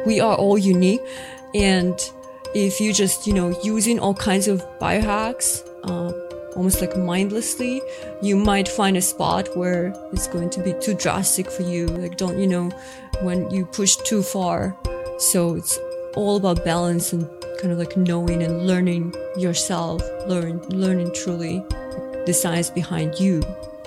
we are all unique. And if you just, using all kinds of biohacks, almost like mindlessly, you might find a spot where it's going to be too drastic for you. Like, when you push too far. So it's all about balance and kind of like knowing and learning yourself, learning truly the science behind you.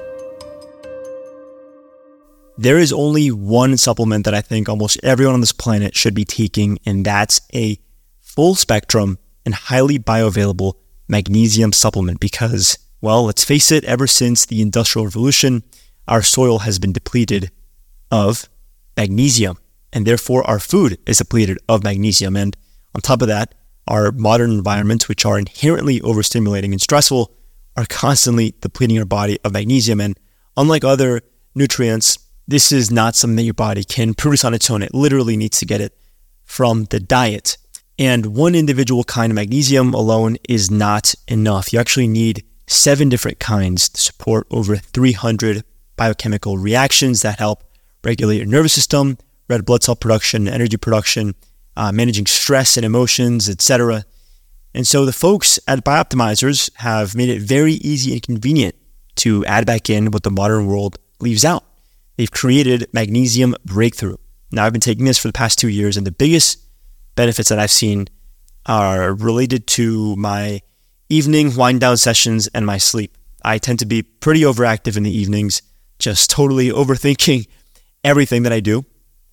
There is only one supplement that I think almost everyone on this planet should be taking, and that's a full spectrum and highly bioavailable magnesium supplement because, well, let's face it, ever since the Industrial Revolution, our soil has been depleted of magnesium, and therefore our food is depleted of magnesium. And on top of that, our modern environments, which are inherently overstimulating and stressful, are constantly depleting our body of magnesium. And unlike other nutrients, this is not something that your body can produce on its own. It literally needs to get it from the diet. And one individual kind of magnesium alone is not enough. You actually need 7 different kinds to support over 300 biochemical reactions that help regulate your nervous system, red blood cell production, energy production, managing stress and emotions, etc. And so the folks at Bioptimizers have made it very easy and convenient to add back in what the modern world leaves out. They've created Magnesium Breakthrough. Now, I've been taking this for the past 2 years, and the biggest benefits that I've seen are related to my evening wind down sessions and my sleep. I tend to be pretty overactive in the evenings, just totally overthinking everything that I do.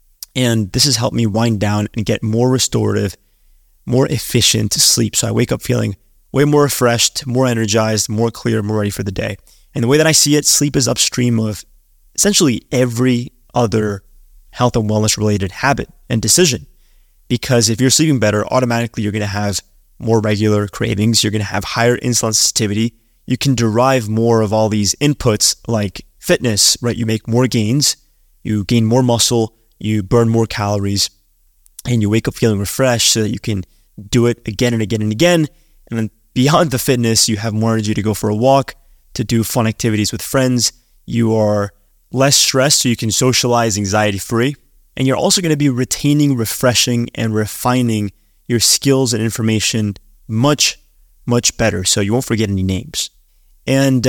And this has helped me wind down and get more restorative, more efficient sleep. So I wake up feeling way more refreshed, more energized, more clear, more ready for the day. And the way that I see it, sleep is upstream of essentially every other health and wellness related habit and decision. Because if you're sleeping better, automatically you're going to have more regular cravings. You're going to have higher insulin sensitivity. You can derive more of all these inputs like fitness, right? You make more gains, you gain more muscle, you burn more calories, and you wake up feeling refreshed so that you can do it again and again and again. And then beyond the fitness, you have more energy to go for a walk, to do fun activities with friends. You are less stressed so you can socialize anxiety-free. And you're also going to be retaining, refreshing, and refining your skills and information much, much better. So you won't forget any names. And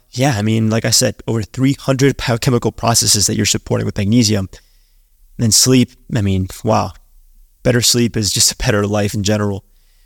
like I said, over 300 biochemical processes that you're supporting with magnesium. And then sleep, wow. Better sleep is just a better life in general.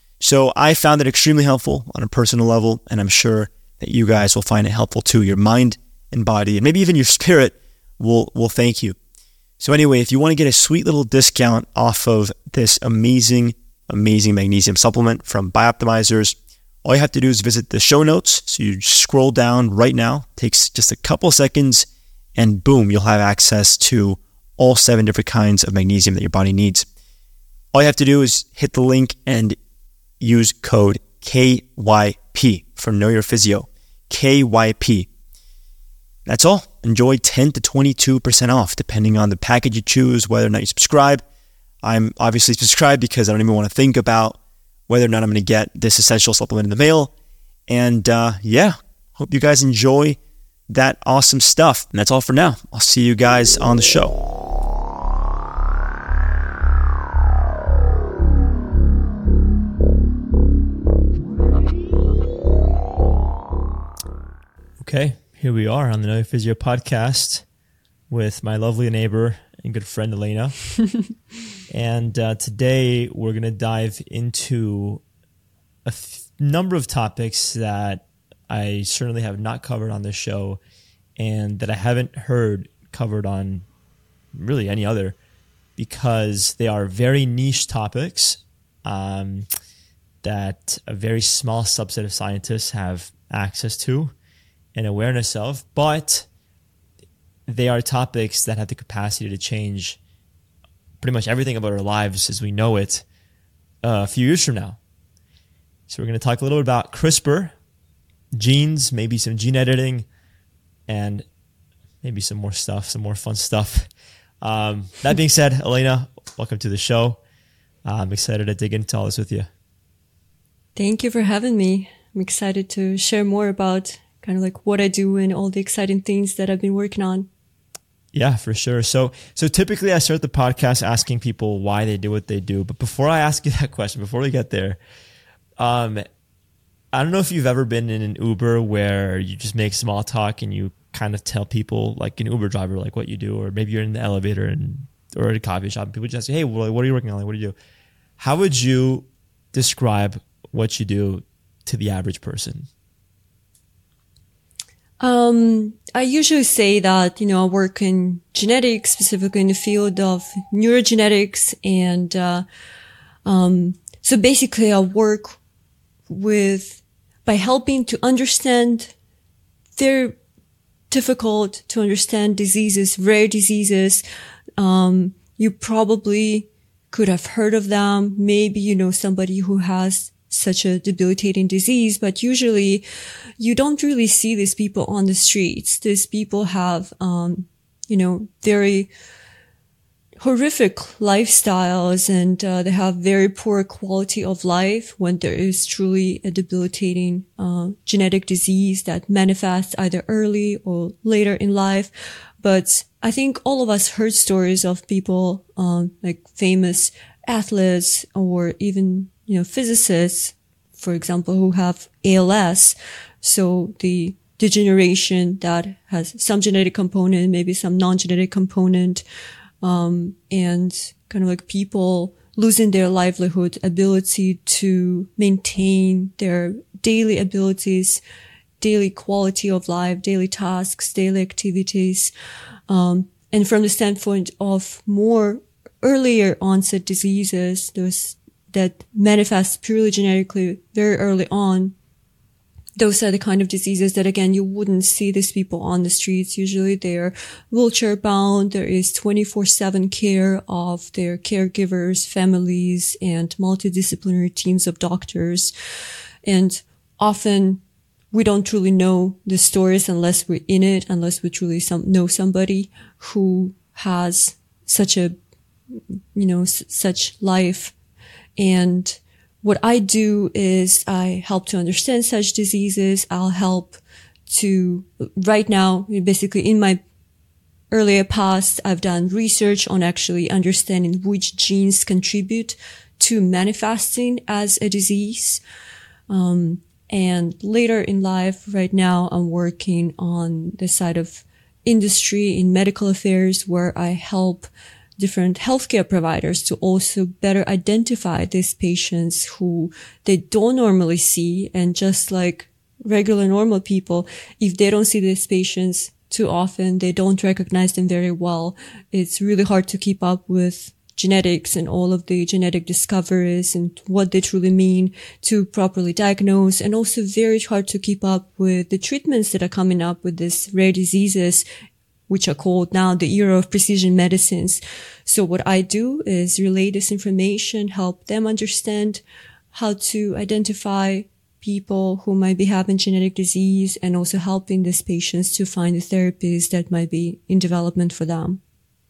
So I found it extremely helpful on a personal level, and I'm sure that you guys will find it helpful too. Your mind and body, and maybe even your spirit will thank you. So anyway, if you want to get a sweet little discount off of this amazing magnesium supplement from Bioptimizers, all you have to do is visit the show notes. So you scroll down right now, takes just a couple seconds, and boom, you'll have access to all 7 different kinds of magnesium that your body needs. All you have to do is hit the link and use code KYP for Know Your Physio. KYP. That's all. Enjoy 10 to 22% off, depending on the package you choose, whether or not you subscribe. I'm obviously subscribed because I don't even want to think about whether or not I'm going to get this essential supplement in the mail. And hope you guys enjoy that awesome stuff. And that's all for now. I'll see you guys on the show. Okay, here we are on the Know Your Physio podcast with my lovely neighbor and good friend Elena. And today we're going to dive into a number of topics that I certainly have not covered on this show and that I haven't heard covered on really any other, because they are very niche topics that a very small subset of scientists have access to and awareness of, but they are topics that have the capacity to change pretty much everything about our lives as we know it a few years from now. So we're going to talk a little bit about CRISPR, genes, maybe some gene editing, and maybe some more stuff, some more fun stuff. That being said, Elena, welcome to the show. I'm excited to dig into all this with you. Thank you for having me. I'm excited to share more about kind of like what I do and all the exciting things that I've been working on. Yeah, for sure. So typically I start the podcast asking people why they do what they do. But before I ask you that question, before we get there, I don't know if you've ever been in an Uber where you just make small talk and you kind of tell people, like an Uber driver, like what you do, or maybe you're in the elevator or at a coffee shop and people just say, hey, what are you working on? Like, what do you do? How would you describe what you do to the average person? I usually say that, I work in genetics, specifically in the field of neurogenetics. And, so basically I work by helping to understand their difficult to understand diseases, rare diseases. You probably could have heard of them. Maybe you know somebody who has such a debilitating disease, but usually you don't really see these people on the streets. These people have, very horrific lifestyles, and they have very poor quality of life when there is truly a debilitating genetic disease that manifests either early or later in life. But I think all of us heard stories of people like famous athletes or even physicists, for example, who have ALS. So the degeneration that has some genetic component, maybe some non-genetic component, and kind of like people losing their livelihood, ability to maintain their daily abilities, daily quality of life, daily tasks, daily activities. And from the standpoint of more earlier onset diseases, those that manifest purely genetically very early on, those are the kind of diseases that, again, you wouldn't see these people on the streets. Usually they're wheelchair bound. There is 24/7 care of their caregivers, families, and multidisciplinary teams of doctors. And often we don't truly know the stories unless we're in it, unless we truly know somebody who has such such life. And what I do is I help to understand such diseases. I'll help to, right now, basically in my earlier past, I've done research on actually understanding which genes contribute to manifesting as a disease. And later in life, right now, I'm working on the side of industry in medical affairs, where I help different healthcare providers to also better identify these patients who they don't normally see. And just like regular normal people, if they don't see these patients too often, they don't recognize them very well. It's really hard to keep up with genetics and all of the genetic discoveries and what they truly mean to properly diagnose, and also very hard to keep up with the treatments that are coming up with these rare diseases, which are called now the era of precision medicines. So what I do is relay this information, help them understand how to identify people who might be having genetic disease, and also helping these patients to find the therapies that might be in development for them.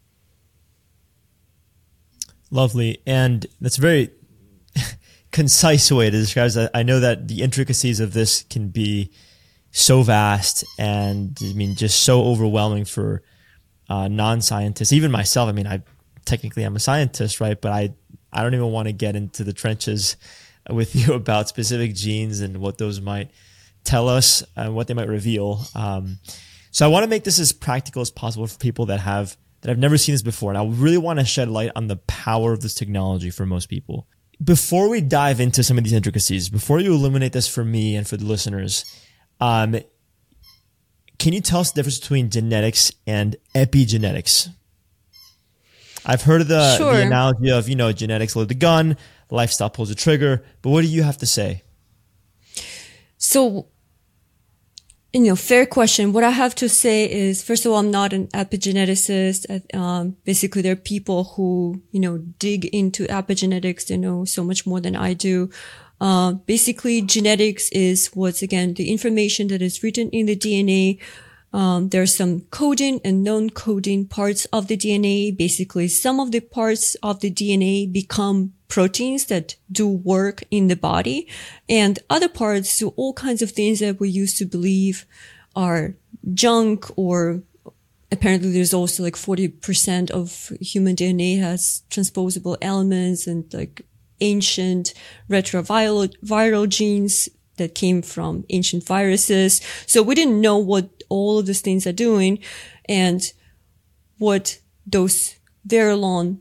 Lovely. And that's a very concise way to describe it. I know that the intricacies of this can be so vast and just so overwhelming for non-scientists, even myself. Technically I'm a scientist, right? But I don't even want to get into the trenches with you about specific genes and what those might tell us and what they might reveal. So I want to make this as practical as possible for people that have never seen this before. And I really want to shed light on the power of this technology for most people. Before we dive into some of these intricacies, before you illuminate this for me and for the listeners, can you tell us the difference between genetics and epigenetics? I've heard of the analogy of, genetics load the gun, lifestyle pulls the trigger, but what do you have to say? So, fair question. What I have to say is, first of all, I'm not an epigeneticist. Basically, there are people who, dig into epigenetics. They know so much more than I do. Basically, genetics is what's, again, the information that is written in the DNA. There are some coding and non-coding parts of the DNA. Basically, some of the parts of the DNA become proteins that do work in the body, and other parts do all kinds of things that we used to believe are junk or apparently there's also like 40% of human DNA has transposable elements and like ancient retroviral genes that came from ancient viruses. So we didn't know what all of these things are doing and what those very long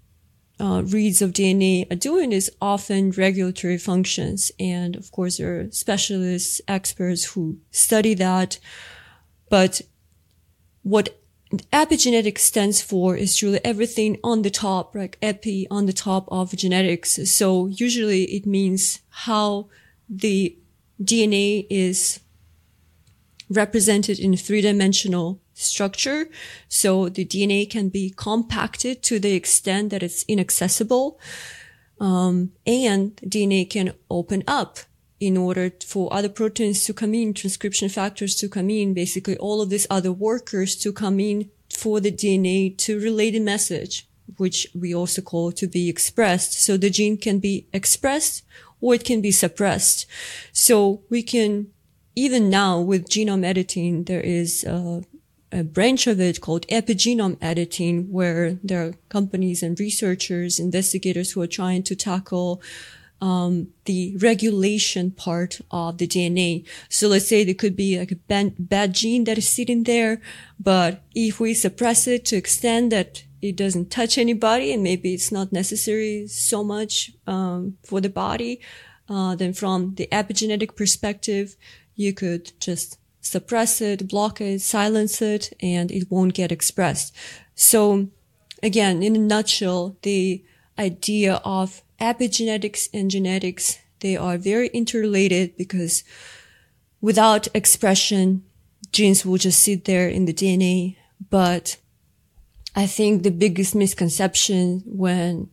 reads of DNA are doing is often regulatory functions. And of course, there are specialists, experts who study that. But what epigenetics stands for is truly everything on the top, like epi on the top of genetics. So usually it means how the DNA is represented in a three-dimensional structure. So the DNA can be compacted to the extent that it's inaccessible. And DNA can open up in order for other proteins to come in, transcription factors to come in, basically all of these other workers to come in for the DNA to relay the message, which we also call to be expressed. So the gene can be expressed or it can be suppressed. So we can, even now with genome editing, there is a branch of it called epigenome editing, where there are companies and researchers, investigators who are trying to tackle the regulation part of the DNA. So let's say there could be like a bad gene that is sitting there, but if we suppress it to extent that it doesn't touch anybody and maybe it's not necessary so much for the body, then from the epigenetic perspective, you could just suppress it, block it, silence it, and it won't get expressed. So again, in a nutshell, the idea of epigenetics and genetics, they are very interrelated because without expression, genes will just sit there in the DNA. But I think the biggest misconception when,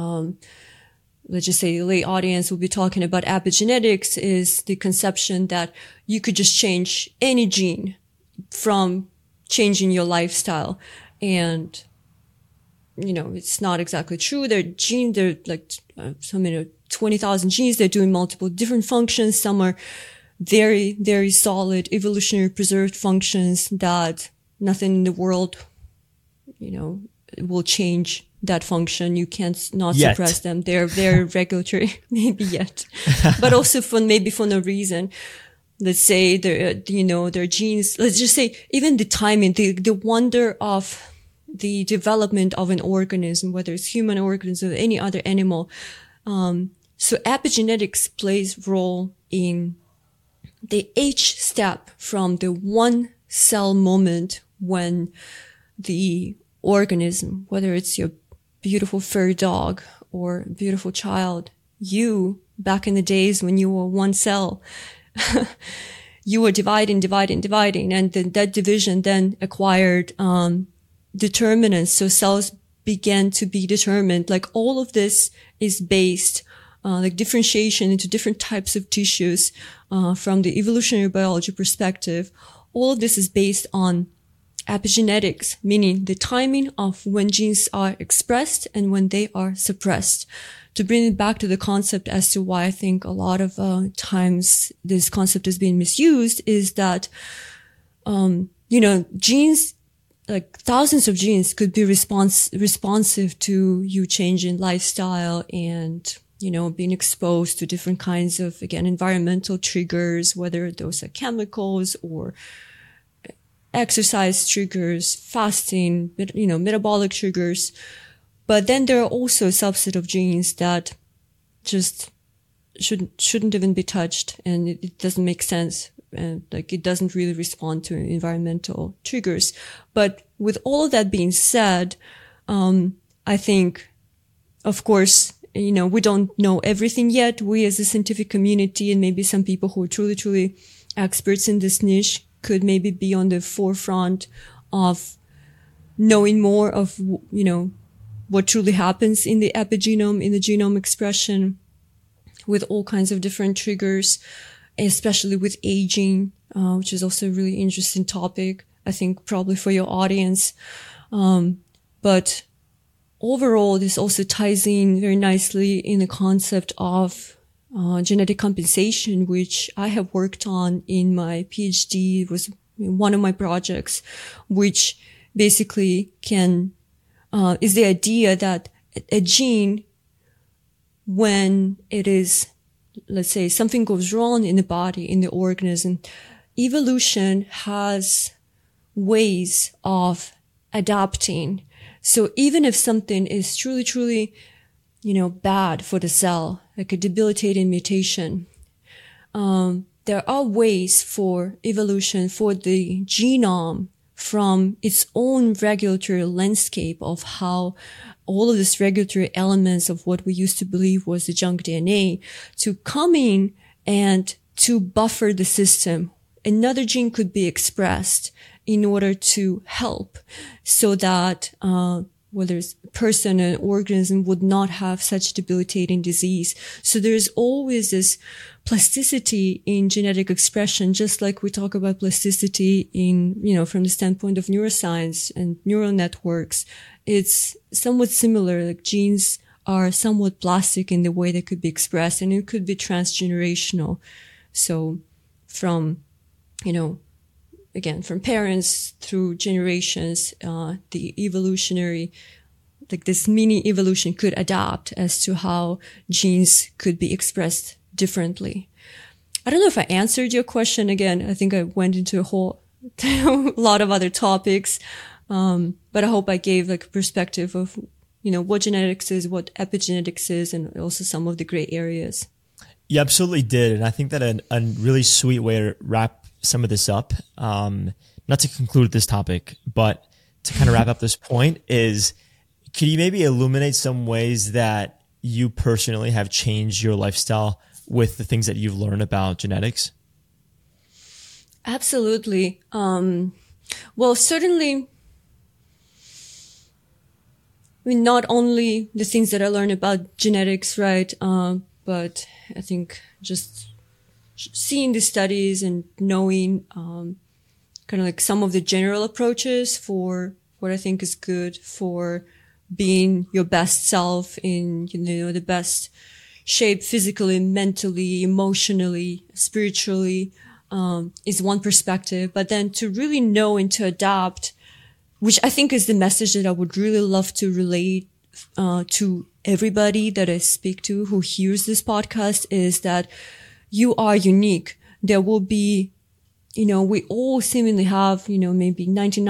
let's just say the lay audience will be talking about epigenetics is the conception that you could just change any gene from changing your lifestyle. And you know, it's not exactly true. They're like, 20,000 genes. They're doing multiple different functions. Some are very, very solid evolutionary preserved functions that nothing in the world, you know, will change that function. You can't not suppress them. They're very regulatory, maybe yet, but also for no reason. Let's say their genes, let's just say even the timing, the wonder of the development of an organism, whether it's human organism or any other animal. So epigenetics plays role in the H step from the one cell moment when the organism, whether it's your beautiful furry dog or beautiful child, you, back in the days when you were one cell, you were dividing, and then that division then acquired, determinants. So cells began to be determined. Like all of this is based, like differentiation into different types of tissues, from the evolutionary biology perspective. All of this is based on epigenetics, meaning the timing of when genes are expressed and when they are suppressed. To bring it back to the concept as to why I think a lot of times this concept is being misused is that, genes, like thousands of genes could be responsive to you changing lifestyle and, being exposed to different kinds of, again, environmental triggers, whether those are chemicals or exercise triggers, fasting, metabolic triggers. But then there are also a subset of genes that just shouldn't even be touched, and it doesn't make sense. And it doesn't really respond to environmental triggers. But with all of that being said, I think, of course, we don't know everything yet. We as a scientific community and maybe some people who are truly, truly experts in this niche could maybe be on the forefront of knowing more of, what truly happens in the epigenome, in the genome expression with all kinds of different triggers, especially with aging, which is also a really interesting topic, I think probably for your audience. But overall, this also ties in very nicely in the concept of genetic compensation, which I have worked on in my PhD. It was one of my projects, which basically is the idea that a gene, when it is, let's say, something goes wrong in the body, in the organism, evolution has ways of adapting. So even if something is truly, truly, bad for the cell, like a debilitating mutation, there are ways for evolution, for the genome, from its own regulatory landscape of how all of these regulatory elements of what we used to believe was the junk DNA to come in and to buffer the system. Another gene could be expressed in order to help so that whether it's a person, an organism would not have such debilitating disease. So there's always this plasticity in genetic expression, just like we talk about plasticity in, from the standpoint of neuroscience and neural networks. It's somewhat similar, like genes are somewhat plastic in the way they could be expressed, and it could be transgenerational. So from, again, from parents through generations, the evolutionary, like this mini evolution could adapt as to how genes could be expressed differently. I don't know if I answered your question. Again, I think I went into a whole lot of other topics. But I hope I gave like a perspective of, what genetics is, what epigenetics is, and also some of the gray areas. You absolutely did. And I think that a really sweet way to wrap some of this up, not to conclude this topic, but to kind of wrap up this point is, can you maybe illuminate some ways that you personally have changed your lifestyle with the things that you've learned about genetics? Absolutely. Well, certainly, not only the things that I learned about genetics, right? But I think just seeing the studies and knowing, kind of like some of the general approaches for what I think is good for being your best self in, the best shape physically, mentally, emotionally, spiritually, is one perspective. But then to really know and to adapt, which I think is the message that I would really love to relate, to everybody that I speak to who hears this podcast, is that you are unique. There will be, we all seemingly have, maybe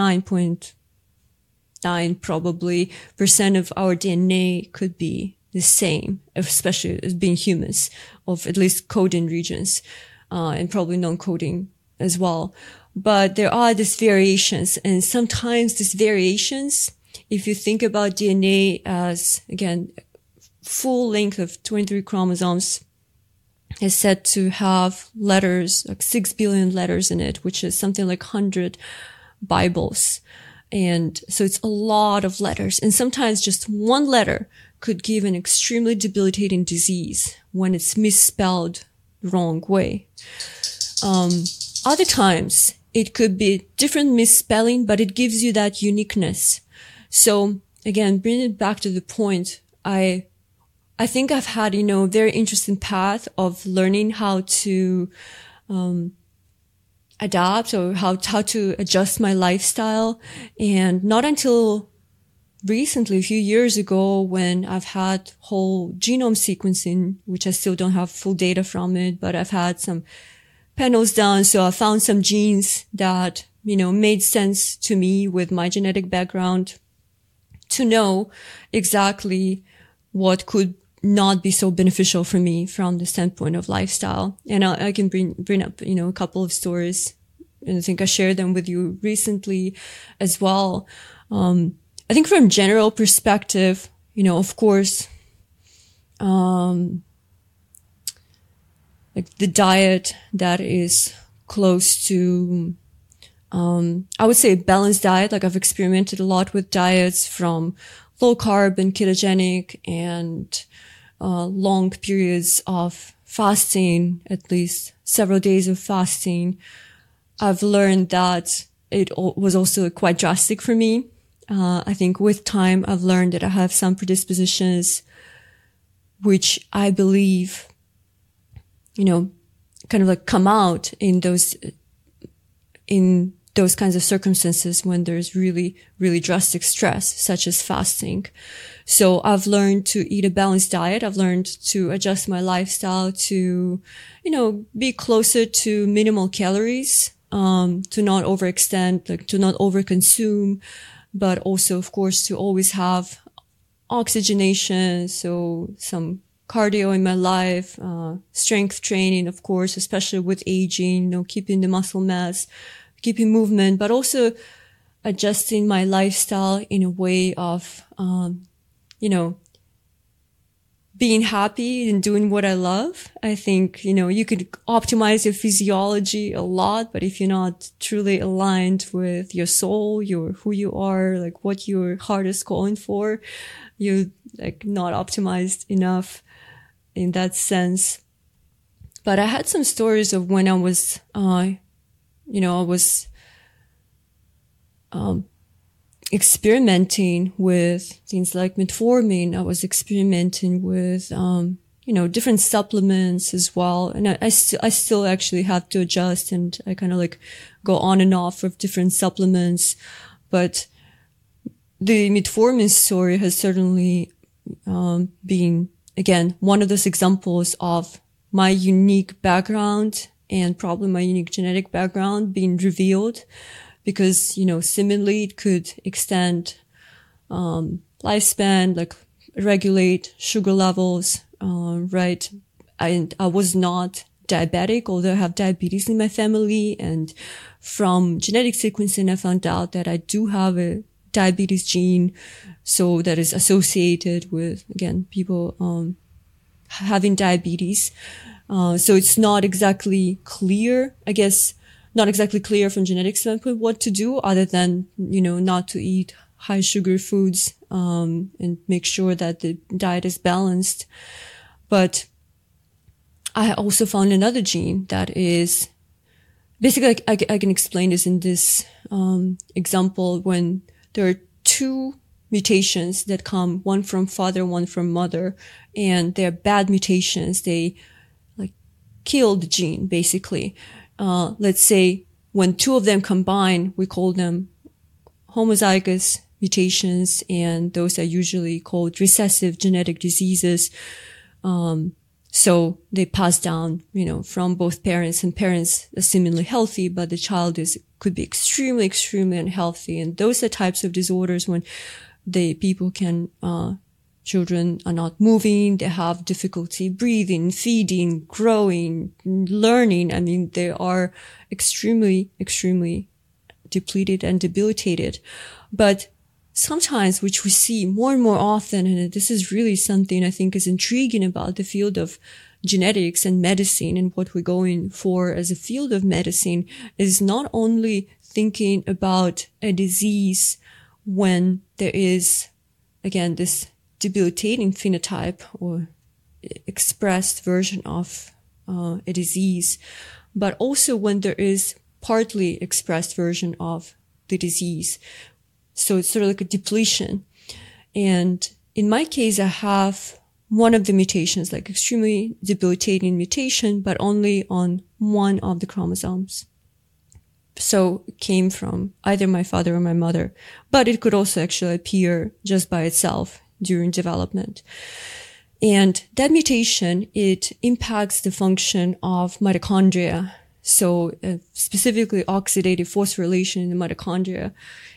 99.9 probably % of our DNA could be the same, especially as being humans, of at least coding regions, and probably non-coding as well. But there are these variations, and sometimes these variations, if you think about DNA as, again, full length of 23 chromosomes, is said to have letters, like 6 billion letters in it, which is something like 100 Bibles. And so it's a lot of letters. And sometimes just one letter could give an extremely debilitating disease when it's misspelled the wrong way. Other times it could be different misspelling, but it gives you that uniqueness. So again, bringing it back to the point, I think I've had, a very interesting path of learning how to, adapt or how to adjust my lifestyle. And not until recently, a few years ago, when I've had whole genome sequencing, which I still don't have full data from it, but I've had some panels done. So I found some genes that, made sense to me with my genetic background to know exactly what could not be so beneficial for me from the standpoint of lifestyle. And I can bring up, a couple of stories, and I think I shared them with you recently as well. I think from general perspective, of course, like the diet that is close to, I would say a balanced diet. Like I've experimented a lot with diets from low carb and ketogenic and, long periods of fasting, at least several days of fasting. I've learned that it was also quite drastic for me. I think with time, I've learned that I have some predispositions, which I believe, kind of like come out in those those kinds of circumstances when there's really, really drastic stress, such as fasting. So I've learned to eat a balanced diet. I've learned to adjust my lifestyle to, be closer to minimal calories, to not overextend, like to not overconsume, but also, of course, to always have oxygenation. So some cardio in my life, strength training, of course, especially with aging, keeping the muscle mass, keeping movement, but also adjusting my lifestyle in a way of, being happy and doing what I love. I think, you could optimize your physiology a lot, but if you're not truly aligned with your soul, who you are, like what your heart is calling for, you're like not optimized enough in that sense. But I had some stories of when I was, experimenting with things like metformin. I was experimenting with, different supplements as well. And I still actually have to adjust, and I kind of like go on and off of different supplements. But the metformin story has certainly, been, again, one of those examples of my unique background and probably my unique genetic background being revealed. Because, seemingly it could extend, lifespan, like regulate sugar levels, right? I was not diabetic, although I have diabetes in my family. And from genetic sequencing, I found out that I do have a diabetes gene. So that is associated with, again, people, having diabetes. So it's not exactly clear, I guess, not exactly clear from genetic standpoint what to do other than, not to eat high sugar foods, and make sure that the diet is balanced. But I also found another gene that is basically, I can explain this in this, example when there are two mutations that come, one from father, one from mother, and they're bad mutations. They like kill the gene basically. Let's say when two of them combine, we call them homozygous mutations, and those are usually called recessive genetic diseases. So they pass down, from both parents, and parents are seemingly healthy, but the child could be extremely, extremely unhealthy. And those are types of disorders when children are not moving, they have difficulty breathing, feeding, growing, learning. I mean, they are extremely, extremely depleted and debilitated. But sometimes, which we see more and more often, and this is really something I think is intriguing about the field of genetics and medicine and what we're going for as a field of medicine, is not only thinking about a disease when there is, again, this debilitating phenotype or expressed version of a disease, but also when there is partly expressed version of the disease. So it's sort of like a depletion. And in my case, I have one of the mutations, like extremely debilitating mutation, but only on one of the chromosomes. So it came from either my father or my mother, but it could also actually appear just by itself during development. And that mutation, it impacts the function of mitochondria. So specifically oxidative phosphorylation in the mitochondria.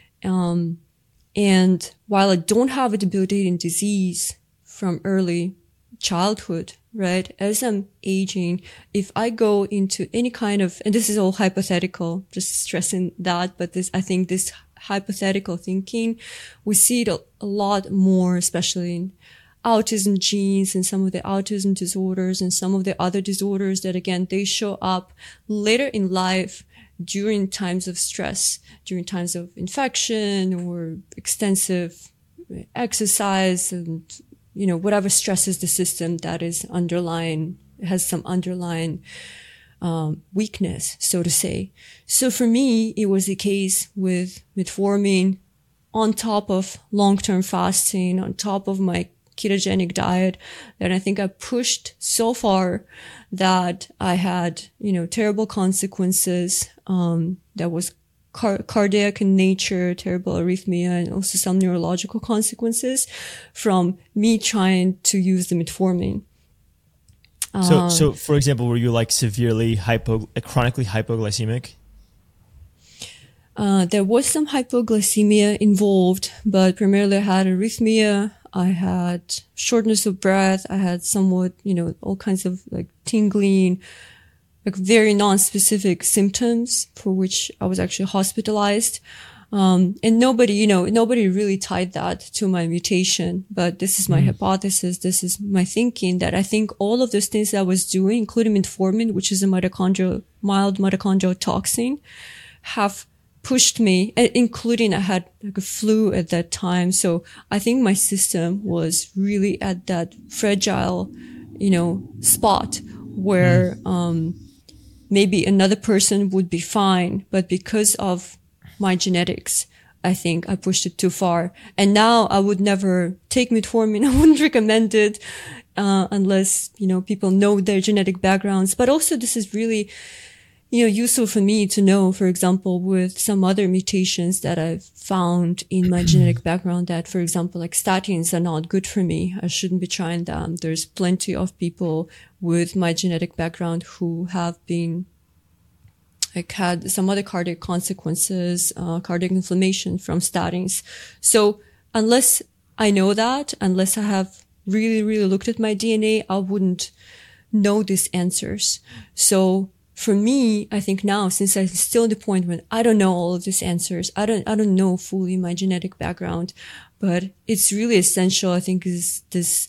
And while I don't have a debilitating disease from early childhood, right, as I'm aging, if I go into any kind of, and this is all hypothetical, just stressing that, but I think this hypothetical thinking, we see it a lot more, especially in autism genes and some of the autism disorders and some of the other disorders that, again, they show up later in life during times of stress, during times of infection or extensive exercise and, whatever stresses the system that is has some underlying weakness, so to say. So for me, it was the case with metformin on top of long-term fasting, on top of my ketogenic diet, that I think I pushed so far that I had, terrible consequences, that was cardiac in nature, terrible arrhythmia, and also some neurological consequences from me trying to use the metformin. So for example, were you like severely chronically hypoglycemic? There was some hypoglycemia involved, but primarily I had arrhythmia. I had shortness of breath. I had somewhat, all kinds of like tingling, like very non-specific symptoms for which I was actually hospitalized. And nobody really tied that to my mutation, but this is my hypothesis. This is my thinking that I think all of those things that I was doing, including metformin, which is a mild mitochondrial toxin, have pushed me, including I had like a flu at that time. So I think my system was really at that fragile, spot where, maybe another person would be fine, but because of my genetics, I think I pushed it too far. And now I would never take metformin. I wouldn't recommend it, unless, people know their genetic backgrounds. But also this is really, useful for me to know, for example, with some other mutations that I've found in my genetic background that, for example, like statins are not good for me. I shouldn't be trying them. There's plenty of people with my genetic background who have been had some other cardiac consequences, cardiac inflammation from statins. So unless I know that, unless I have really, really looked at my DNA, I wouldn't know these answers. So for me, I think now, since I'm still at the point when I don't know all of these answers, I don't know fully my genetic background, but it's really essential, I think, is this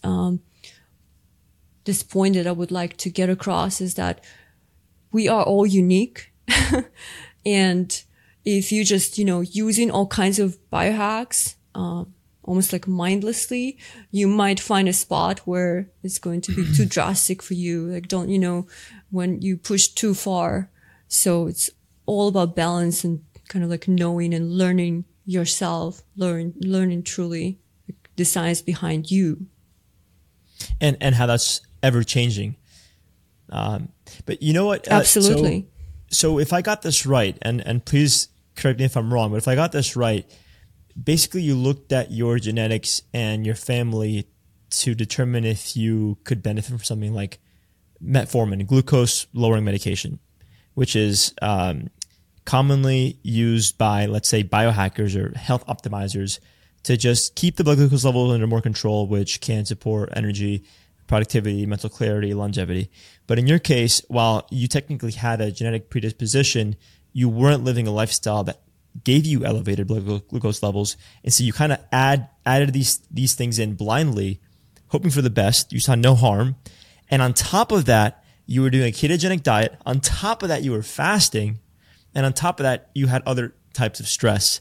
point that I would like to get across is that we are all unique. And if you just, using all kinds of biohacks, almost like mindlessly, you might find a spot where it's going to be too drastic for you. Like when you push too far. So it's all about balance and kind of like knowing and learning yourself, learning truly the science behind you. And how that's ever changing. But you know what? Absolutely. So if I got this right, and please correct me if I'm wrong, but if I got this right, basically you looked at your genetics and your family to determine if you could benefit from something like metformin, glucose lowering medication, which is commonly used by, let's say, biohackers or health optimizers to just keep the blood glucose level under more control, which can support energy, productivity, mental clarity, longevity. But in your case, while you technically had a genetic predisposition, you weren't living a lifestyle that gave you elevated blood glucose levels. And so you kind of added these things in blindly, hoping for the best. You saw no harm. And on top of that, you were doing a ketogenic diet. On top of that, you were fasting. And on top of that, you had other types of stress.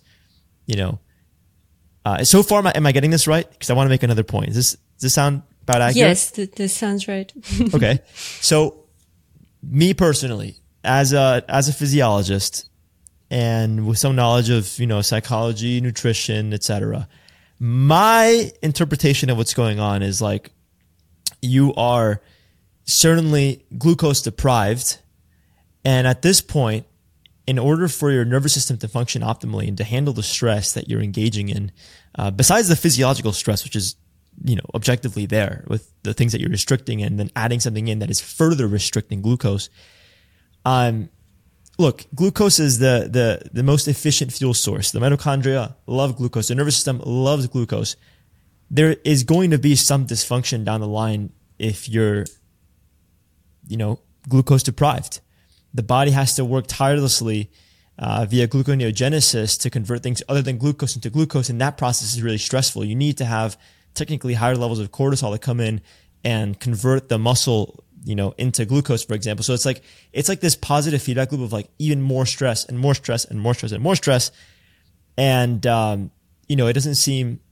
So far, am I getting this right? Because I want to make another point. Does this sound about accurate? Yes, this sounds right. Okay. So me personally, as a physiologist and with some knowledge of, psychology, nutrition, etc., my interpretation of what's going on is like you are certainly glucose deprived. And at this point, in order for your nervous system to function optimally and to handle the stress that you're engaging in, besides the physiological stress, which is, objectively there with the things that you're restricting and then adding something in that is further restricting glucose. Look, glucose is the most efficient fuel source. The mitochondria love glucose. The nervous system loves glucose. There is going to be some dysfunction down the line if you're, glucose deprived. The body has to work tirelessly via gluconeogenesis to convert things other than glucose into glucose, and that process is really stressful. You need to have technically higher levels of cortisol that come in and convert the muscle, into glucose, for example. So it's like this positive feedback loop of like even more stress and more stress and more stress and more stress. And, it doesn't seem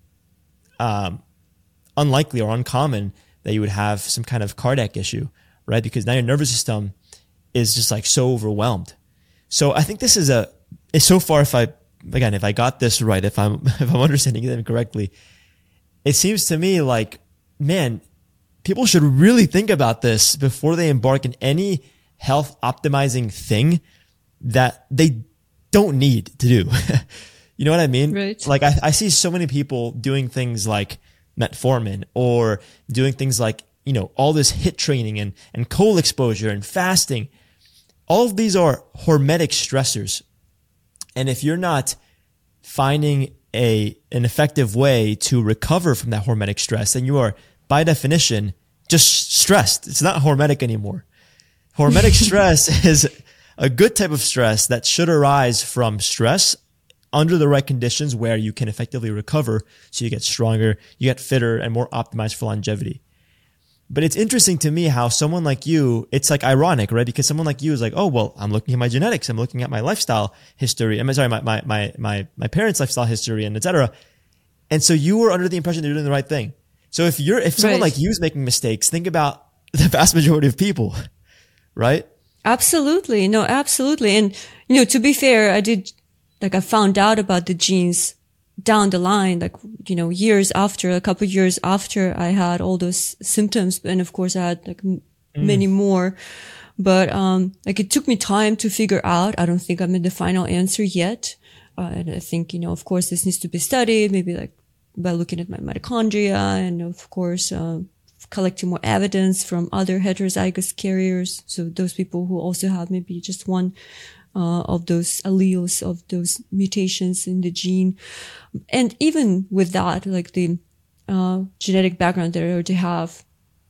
unlikely or uncommon that you would have some kind of cardiac issue, right? Because now your nervous system is just like so overwhelmed. So I think this is so far, if I got this right, if I'm understanding them correctly, it seems to me like, man, people should really think about this before they embark in any health optimizing thing that they don't need to do. You know what I mean? Right. Like I see so many people doing things like metformin or doing things like, you know, all this HIIT training and cold exposure and fasting. All of these are hormetic stressors. And if you're not finding an effective way to recover from that hormetic stress, then you are by definition just stressed. It's not hormetic anymore. Hormetic stress is a good type of stress that should arise from stress under the right conditions where you can effectively recover, so you get stronger, you get fitter and more optimized for longevity. But it's interesting to me how someone like you, it's like ironic, right? Because someone like you is like, oh, well, I'm looking at my genetics, I'm looking at my lifestyle history, my parents' lifestyle history, and et cetera. And so you were under the impression that you're doing the right thing. So if someone like you is making mistakes, think about the vast majority of people, right? Absolutely. No, absolutely. And, you know, to be fair, I found out about the genes down the line, like, you know, a couple of years after I had all those symptoms. And of course I had like many more, but, like it took me time to figure out. I don't think I'm in the final answer yet. And I think, you know, of course this needs to be studied, maybe like by looking at my mitochondria and of course, collecting more evidence from other heterozygous carriers. So those people who also have maybe just one of those alleles, of those mutations in the gene. And even with that, like the genetic background that I already have,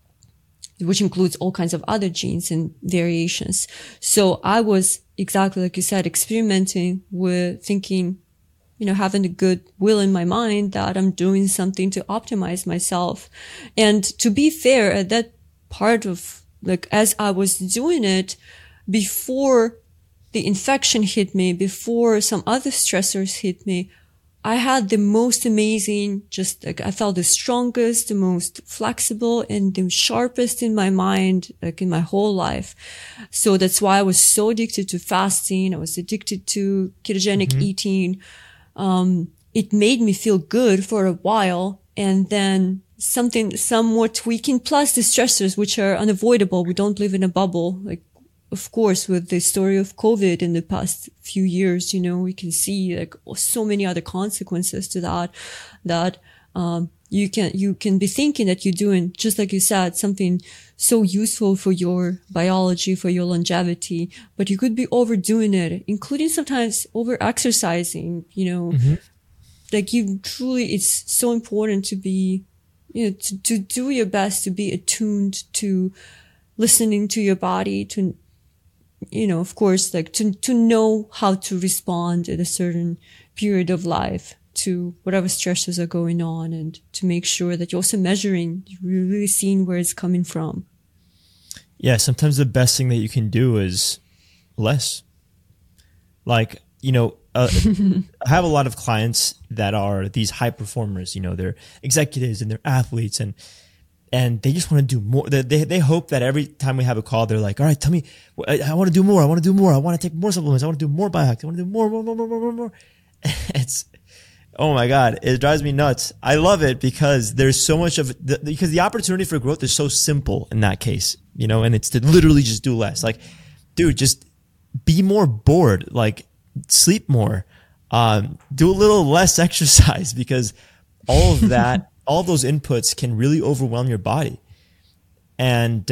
which includes all kinds of other genes and variations. So I was exactly like you said, experimenting with thinking, you know, having a good will in my mind that I'm doing something to optimize myself. And to be fair, at that part of like, as I was doing it, before the infection hit me, before some other stressors hit me, I had the most amazing, just like I felt the strongest, the most flexible and the sharpest in my mind, like in my whole life. So that's why I was so addicted to fasting. I was addicted to ketogenic eating. It made me feel good for a while. And then some more tweaking plus the stressors, which are unavoidable. We don't live in a bubble. Like, of course, with the story of COVID in the past few years, you know, we can see like so many other consequences to that, you can be thinking that you're doing, just like you said, something so useful for your biology, for your longevity, but you could be overdoing it, including sometimes over exercising, you know, like you truly, it's so important to be, you know, to do your best, to be attuned to listening to your body, to, you know, of course, like to know how to respond at a certain period of life to whatever stresses are going on, and to make sure that you're also measuring, you're really seeing where it's coming from. Yeah. Sometimes the best thing that you can do is less. Like, you know, I have a lot of clients that are these high performers, you know, they're executives and they're athletes, and they just want to do more. They hope that every time we have a call, they're like, all right, tell me, I want to do more. I want to do more. I want to take more supplements. I want to do more biohacks. I want to do more. It's, oh my God, it drives me nuts. I love it because there's so much of because the opportunity for growth is so simple in that case, you know, and it's to literally just do less. Like, dude, just be more bored, like sleep more, do a little less exercise, because all of that, all those inputs can really overwhelm your body. And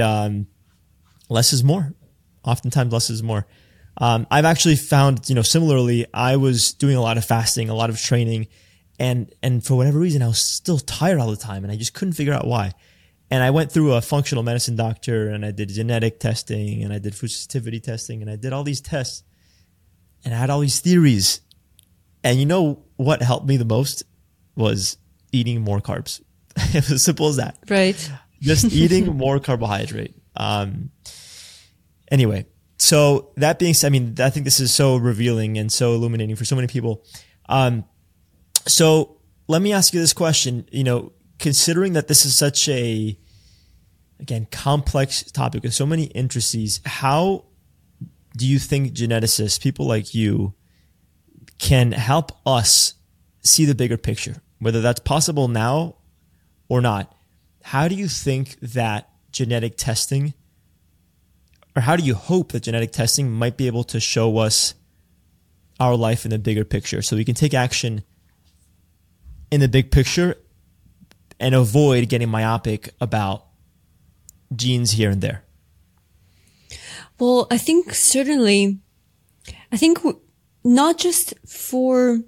less is more. Oftentimes less is more. I've actually found, you know, similarly, I was doing a lot of fasting, a lot of training, and for whatever reason, I was still tired all the time, and I just couldn't figure out why. And I went through a functional medicine doctor, and I did genetic testing, and I did food sensitivity testing, and I did all these tests, and I had all these theories. And you know what helped me the most was eating more carbs. It was as simple as that. Right. Just eating more carbohydrate. Anyway, so that being said, I mean, I think this is so revealing and so illuminating for so many people. So let me ask you this question, you know, considering that this is such a, again, complex topic with so many intricacies, how do you think geneticists, people like you, can help us see the bigger picture, whether that's possible now or not? How do you think that genetic testing, or how do you hope that genetic testing might be able to show us our life in the bigger picture. So we can take action in the big picture and avoid getting myopic about genes here and there. Well, I think certainly, not just for,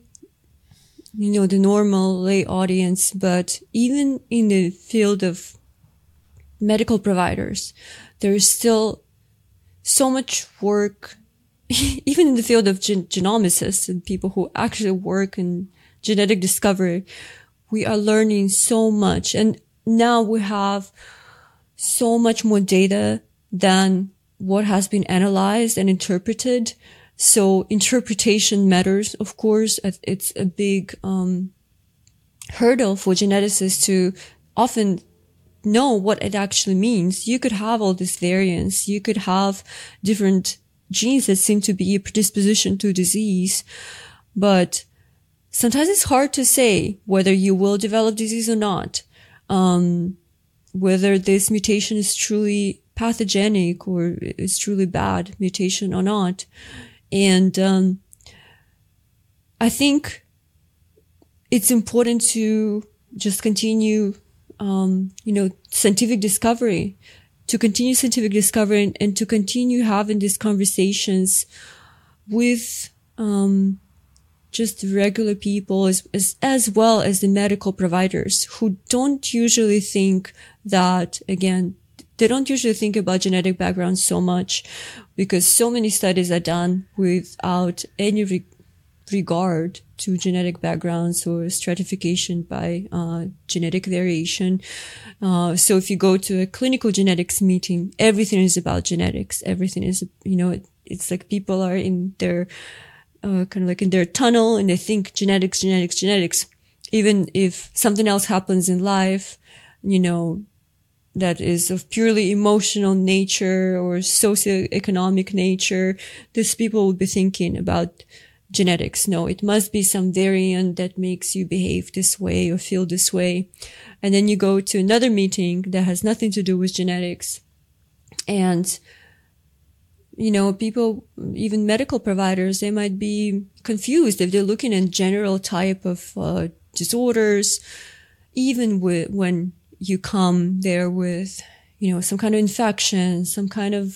the normal lay audience, but even in the field of medical providers, there is still so much work, even in the field of genomicists and people who actually work in genetic discovery. We are learning so much. And now we have so much more data than what has been analyzed and interpreted. So interpretation matters, of course. It's a big hurdle for geneticists to often know what it actually means. You could have all this variance. You could have different genes that seem to be a predisposition to disease. But sometimes it's hard to say whether you will develop disease or not. Whether this mutation is truly pathogenic or is truly bad mutation or not. And I think it's important to just continue, scientific discovery, and to continue having these conversations with just regular people as well as the medical providers who don't usually think that, again, they don't usually think about genetic background so much because so many studies are done without any regard to genetic backgrounds or stratification by genetic variation. So if you go to a clinical genetics meeting, everything is about genetics. Everything is, it's like people are in their kind of like in their tunnel and they think genetics. Even if something else happens in life, that is of purely emotional nature or socioeconomic nature, these people would be thinking about genetics. No, it must be some variant that makes you behave this way or feel this way. And then you go to another meeting that has nothing to do with genetics. And, people, even medical providers, they might be confused if they're looking at general type of disorders, even when you come there with, some kind of infection, some kind of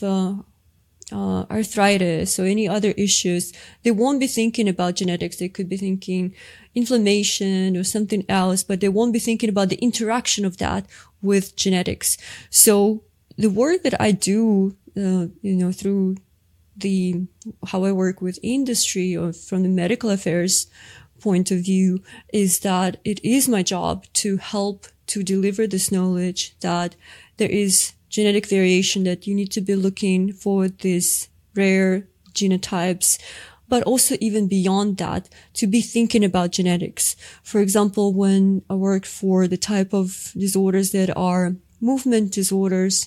arthritis or any other issues. They won't be thinking about genetics. They could be thinking inflammation or something else, but they won't be thinking about the interaction of that with genetics. So the work that I do, through how I work with industry or from the medical affairs point of view, is that it is my job to help to deliver this knowledge that there is genetic variation, that you need to be looking for these rare genotypes, but also even beyond that, to be thinking about genetics. For example, when I work for the type of disorders that are movement disorders,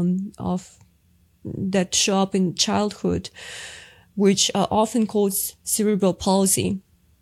that show up in childhood, which are often called cerebral palsy.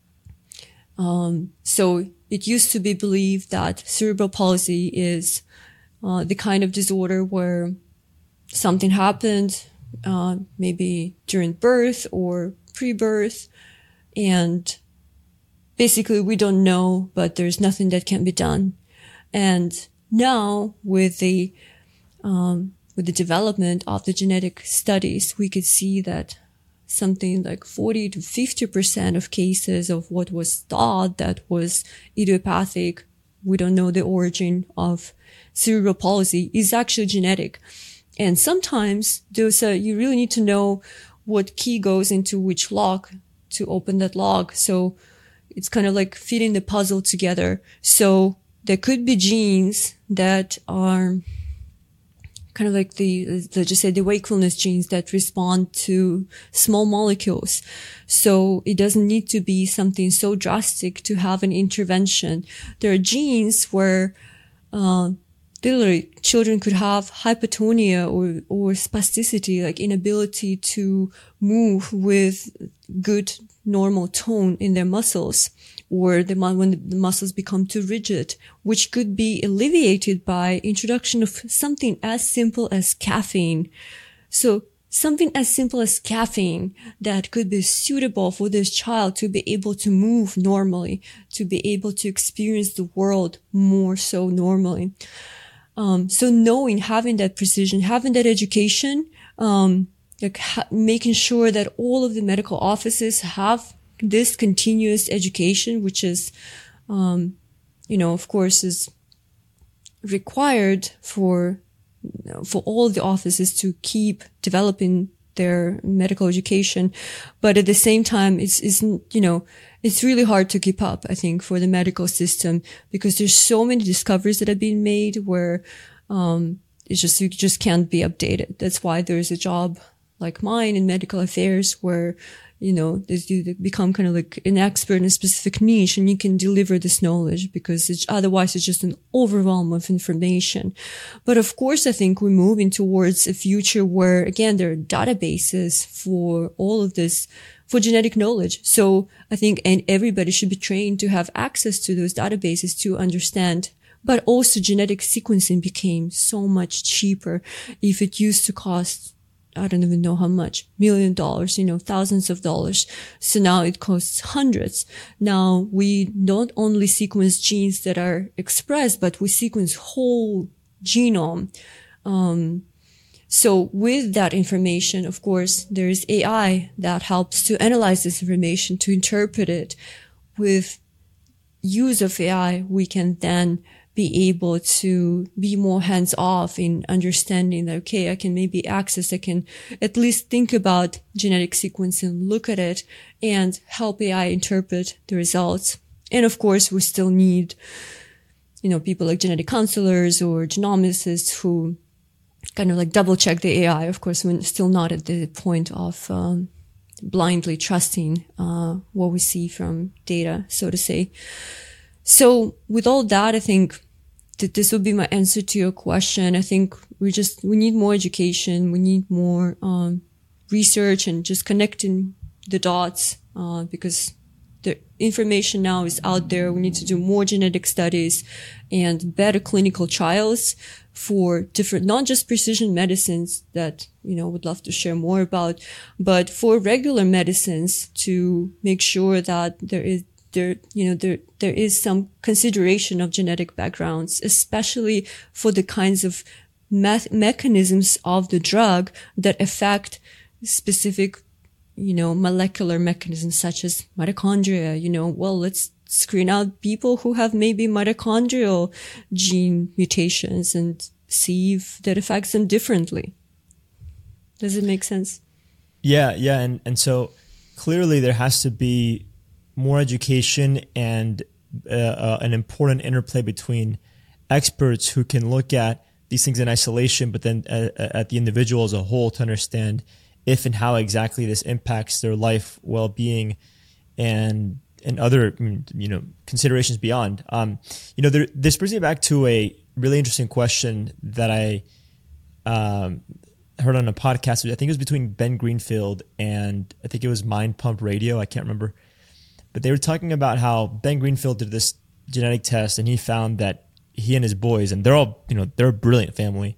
So it used to be believed that cerebral palsy is the kind of disorder where something happened, maybe during birth or pre-birth, and basically we don't know, but there's nothing that can be done. And now with the development of the genetic studies, we could see that something like 40 to 50% of cases of what was thought that was idiopathic, we don't know the origin of cerebral palsy, is actually genetic. And sometimes you really need to know what key goes into which lock to open that lock. So it's kind of like fitting the puzzle together. So there could be genes that are kind of like let's just say the wakefulness genes that respond to small molecules. So it doesn't need to be something so drastic to have an intervention. There are genes where, literally children could have hypotonia or spasticity, like inability to move with good normal tone in their muscles, or when the muscles become too rigid, which could be alleviated by introduction of something as simple as caffeine. So something as simple as caffeine that could be suitable for this child to be able to move normally, to be able to experience the world more so normally. So knowing, having that precision, having that education, making sure that all of the medical offices have this continuous education, which is, of course, is required for all of the offices to keep developing their medical education. But at the same time, it's really hard to keep up, I think, for the medical system, because there's so many discoveries that have been made where, you just can't be updated. That's why there's a job like mine in medical affairs where, you become kind of like an expert in a specific niche and you can deliver this knowledge, because otherwise it's just an overwhelm of information. But of course, I think we're moving towards a future where, again, there are databases for all of this, for genetic knowledge. So I think everybody should be trained to have access to those databases to understand. But also genetic sequencing became so much cheaper. If it used to cost, I don't even know how much, $1 million, thousands of dollars. So now it costs hundreds. Now we not only sequence genes that are expressed, but we sequence whole genome. So with that information, of course, there is AI that helps to analyze this information, to interpret it. With use of AI, we can then be able to be more hands-off in understanding that, okay, I can maybe I can at least think about genetic sequencing, look at it, and help AI interpret the results. And of course, we still need, people like genetic counselors or genomicists who kind of like double check the AI. Of course, we're still not at the point of blindly trusting what we see from data, so to say. So with all that, I think that this would be my answer to your question. I think we need more education. We need more research and just connecting the dots, because the information now is out there. We need to do more genetic studies and better clinical trials for different, not just precision medicines that, would love to share more about, but for regular medicines, to make sure that there is some consideration of genetic backgrounds, especially for the kinds of mechanisms of the drug that affect specific, molecular mechanisms such as mitochondria. Let's screen out people who have maybe mitochondrial gene mutations and see if that affects them differently. Does it make sense? Yeah. And so clearly there has to be more education and an important interplay between experts who can look at these things in isolation, but then at the individual as a whole to understand if and how exactly this impacts their life, well-being, and other considerations beyond. This brings me back to a really interesting question that I heard on a podcast. I think it was between Ben Greenfield and I think it was Mind Pump Radio. I can't remember. But they were talking about how Ben Greenfield did this genetic test and he found that he and his boys, and they're all, they're a brilliant family.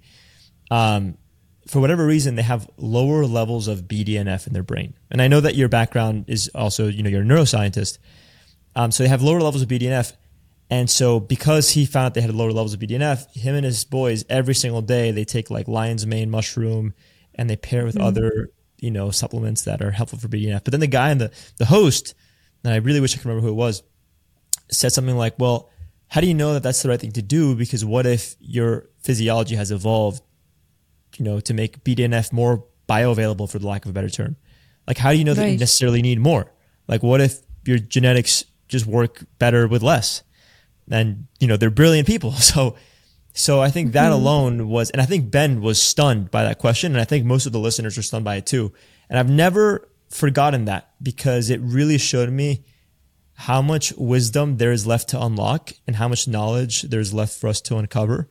For whatever reason, they have lower levels of BDNF in their brain. And I know that your background is also, you're a neuroscientist. So they have lower levels of BDNF. And so because he found out they had lower levels of BDNF, him and his boys, every single day, they take like lion's mane mushroom and they pair with other, supplements that are helpful for BDNF. But then the guy and the host, and I really wish I could remember who it was, said something like, well, how do you know that that's the right thing to do? Because what if your physiology has evolved, to make BDNF more bioavailable, for the lack of a better term? Like, how do you know that you necessarily need more? Like, what if your genetics just work better with less? And, they're brilliant people. So I think that alone was, and I think Ben was stunned by that question. And I think most of the listeners are stunned by it too. And I've never forgotten that, because it really showed me how much wisdom there is left to unlock and how much knowledge there's left for us to uncover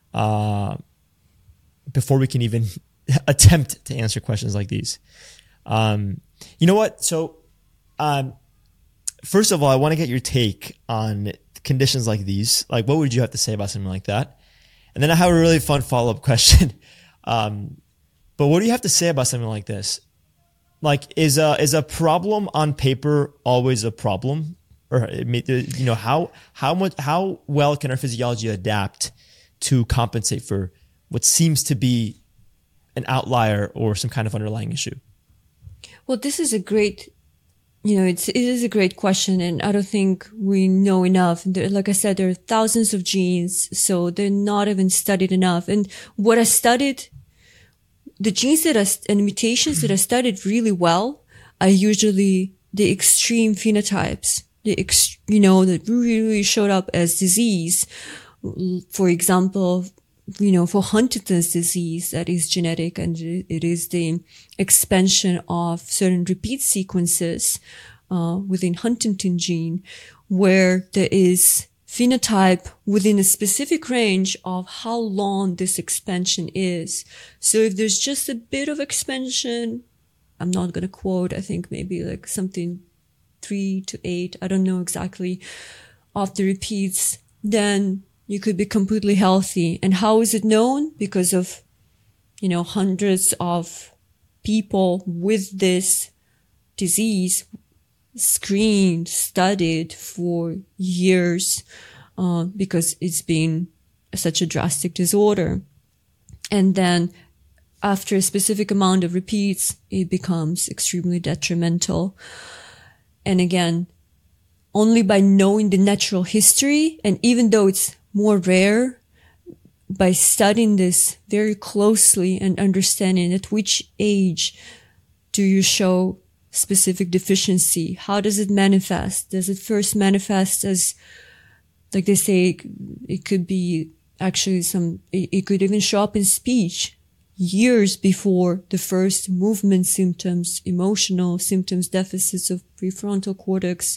before we can even attempt to answer questions like these. You know what? So first of all, I want to get your take on conditions like these. Like, what would you have to say about something like that? And then I have a really fun follow-up question. But But what do you have to say about something like this? Like, is a problem on paper always a problem? Or, you know, how well can our physiology adapt to compensate for what seems to be an outlier or some kind of underlying issue? Well, this is a great, you know, it is a great question, and I don't think we know enough. Like I said, there are thousands of genes, so they're not even studied enough. And what I studied, the genes and mutations that I studied really well are usually the extreme phenotypes, that really showed up as disease. For example, you know, for Huntington's disease, that is genetic, and it is the expansion of certain repeat sequences within Huntington gene, where there is phenotype within a specific range of how long this expansion is. So if there's just a bit of expansion, I'm not going to quote, I think maybe like something 3 to 8, I don't know exactly, of the repeats, then you could be completely healthy. And how is it known? Because of, you know, hundreds of people with this disease screened, studied for years, because it's been such a drastic disorder. And then after a specific amount of repeats, it becomes extremely detrimental. And again, only by knowing the natural history, and even though it's more rare, by studying this very closely and understanding at which age do you show specific deficiency? How does it manifest? Does it first manifest as, like they say, it could be actually it could even show up in speech years before the first movement symptoms, emotional symptoms, deficits of prefrontal cortex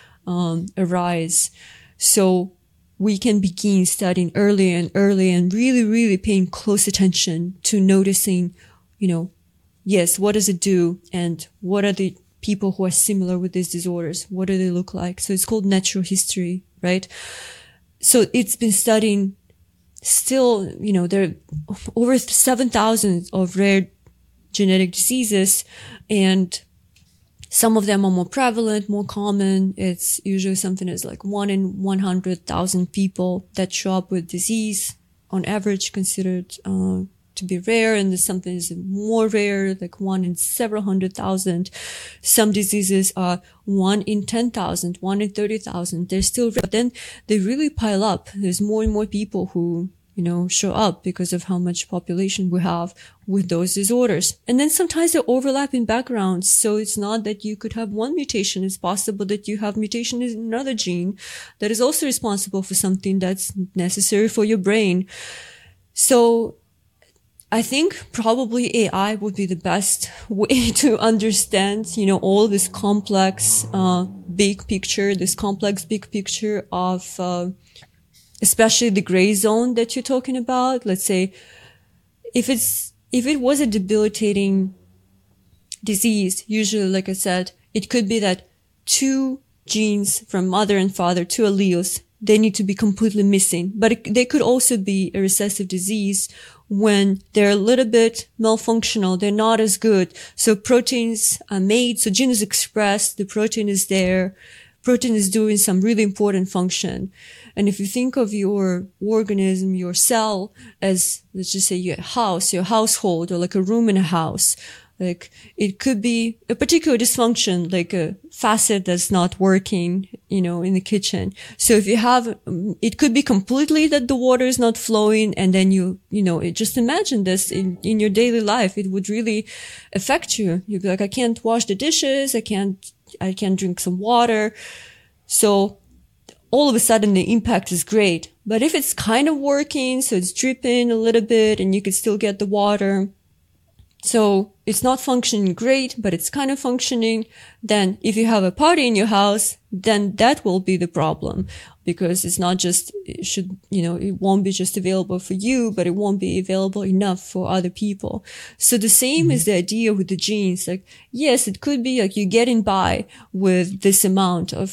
arise. So we can begin studying early and really, really paying close attention to noticing, you know, yes, what does it do? And what are the people who are similar with these disorders? What do they look like? So it's called natural history, right? So it's been studying still, you know, there are over 7,000 of rare genetic diseases, and some of them are more prevalent, more common. It's usually something that's like 1 in 100,000 people that show up with disease, on average considered to be rare. And there's something that's more rare, like 1 in several 100,000. Some diseases are 1 in 10,000, 1 in 30,000. They're still rare, but then they really pile up. There's more and more people who, you know, show up because of how much population we have with those disorders. And then sometimes they overlap in backgrounds. So it's not that you could have one mutation. It's possible that you have mutation in another gene that is also responsible for something that's necessary for your brain. So I think probably AI would be the best way to understand, you know, all this complex, big picture of, especially the gray zone that you're talking about. Let's say if it was a debilitating disease, usually, like I said, it could be that 2 genes from mother and father, 2 alleles, they need to be completely missing. But they could also be a recessive disease when they're a little bit malfunctional. They're not as good. So proteins are made. So gene is expressed. The protein is there. Protein is doing some really important function. And if you think of your organism, your cell, as, let's just say, your house, your household, or like a room in a house, like it could be a particular dysfunction, like a faucet that's not working, you know, in the kitchen. So if you have, it could be completely that the water is not flowing, and then you know, just imagine this in your daily life. It would really affect you. You'd be like, I can't wash the dishes. I can't drink some water. So all of a sudden the impact is great. But if it's kind of working, so it's dripping a little bit and you can still get the water, so it's not functioning great, but it's kind of functioning, then if you have a party in your house, then that will be the problem, because it's not just, it won't be just available for you, but it won't be available enough for other people. So the same is the idea with the genes. Like, yes, it could be like you're getting by with this amount of,